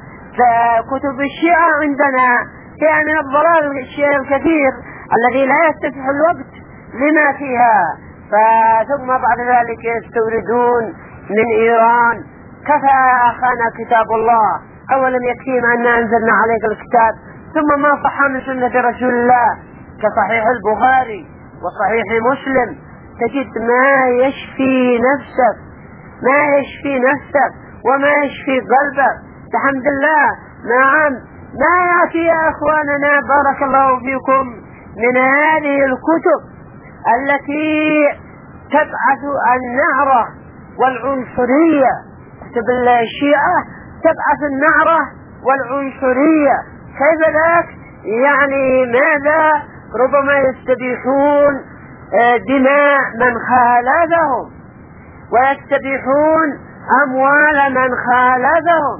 D: كتب الشيعة عندنا فيها من الضلال الشيء الكثير الذي لا يستفح الوقت لما فيها. ثم بعد ذلك يستوردون من إيران. كفى أخانا كتاب الله، أولا يكفينا أن أنزلنا عليك الكتاب، ثم ما صح من سنة رسول الله كصحيح البخاري وصحيح مسلم تجد ما يشفي نفسك، ما يشفي نفسك وما يشفي قلبك بحمد الله. نعم ما يأتي يا أخواننا بارك الله فيكم من هذه الكتب التي تبعث النعرة والعنصرية. كتب الشيعة تبعث النعرة والعنصرية. كيف ذاك؟ يعني ماذا؟ ربما يستبيحون دماء من خالفهم ويستبيحون أموال من خالفهم.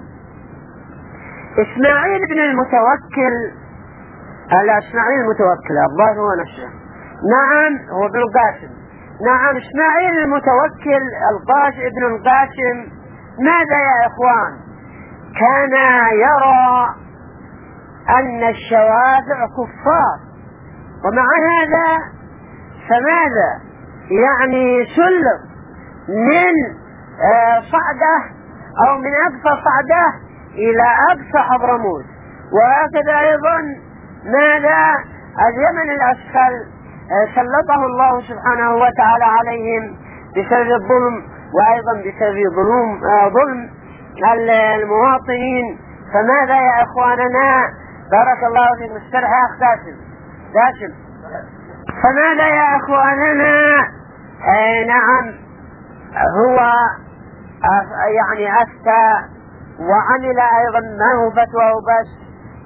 D: إسماعيل بن المتوكل، لا إسماعيل المتوكل الله هو نفسه، نعم هو ابن القاسم، نعم إسماعيل المتوكل القاسم ابن القاسم. ماذا يا إخوان؟ كان يرى أن الشوافع كفار، ومع هذا فماذا؟ يعني سلم من صعدة أو من أقصى صعدة إلى أقصى حضرموت. وهكذا أيضا ماذا؟ اليمن الأسفل سلطه الله سبحانه وتعالى عليهم بسبب الظلم، وأيضا بسبب ظلم ظلم المواطنين. فماذا يا إخواننا؟ بارك الله فيكم. الشرح يا أخ داشم داشم. فماذا يا إخواننا؟ آه نعم هو يعني أفتى وعمل أيضا ما هو فتوى بس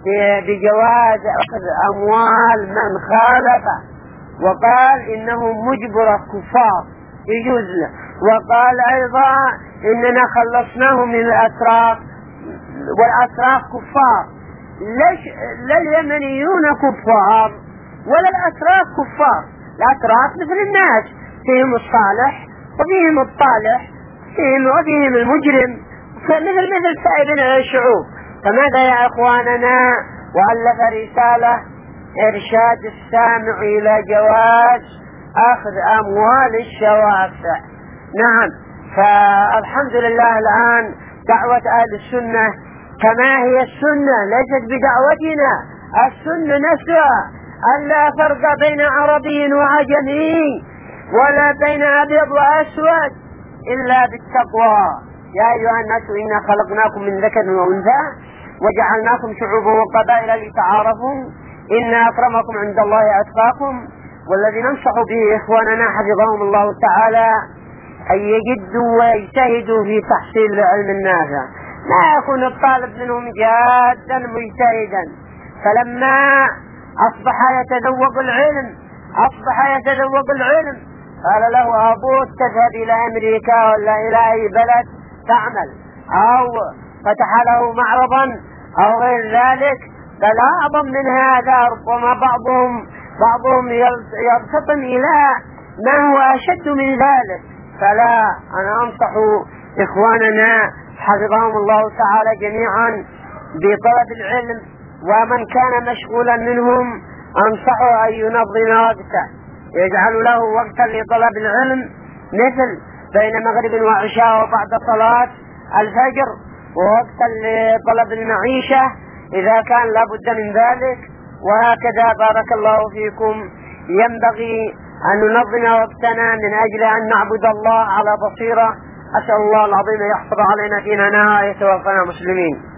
D: بجواز أخذ أموال من خالفه، وقال إنه مجبر كفار يجوز له. وقال أيضا إننا خلصناهم من الأتراك والأتراك كفار. ليش لا اليمنيون كفار ولا الأتراك كفار؟ الأتراك مثل الناس، فيهم الصالح وفيهم الطالح، فيهم وفيهم المجرم، مثل مثل سائر الشعوب. فماذا يا إخواننا؟ وألف رسالة إرشاد السامع إلى جواز أخذ أموال الشوافع. نعم فالحمد لله الآن دعوة أهل السنة كما هي السنة، ليست بدعوتنا، السنة نفسها ألا فرق بين عربي وعجمي ولا بين أبيض وأسود إلا بالتقوى. يا أيها الناس إنا خلقناكم من ذكر وأنثى وجعلناكم شعوبا وقبائل لتعارفوا إن أكرمكم عند الله أتقاكم. والذي ننصح به إخواننا حفظهم الله تعالى أن يجدوا ويجتهدوا في تحصيل العلم النافع، ما يكون الطالب منهم جادا مجتهدا، فلما أصبح يتذوق العلم أصبح يتذوق العلم قال له أبوك تذهب إلى أمريكا ولا إلى أي بلد تعمل، أو فتح له معرضا أو غير ذلك. بل أعظم من هذا ربما بعضهم بعضهم يرتقم إلى ما هو أشد من ذلك. فلا، أنا أنصح إخواننا حفظهم الله تعالى جميعا بطلب العلم، ومن كان مشغولا منهم أنصحه أن ينظم وقته، يجعل له وقتا لطلب العلم، مثل بين مغرب وعشاء وبعد صلاة الفجر، ووقتا لطلب المعيشة إذا كان لابد من ذلك. وهكذا بارك الله فيكم ينبغي أن ننظم وقتنا من أجل أن نعبد الله على بصيرة. أسأل الله العظيم يحفظ علينا ديننا ويتوفنا مسلمين.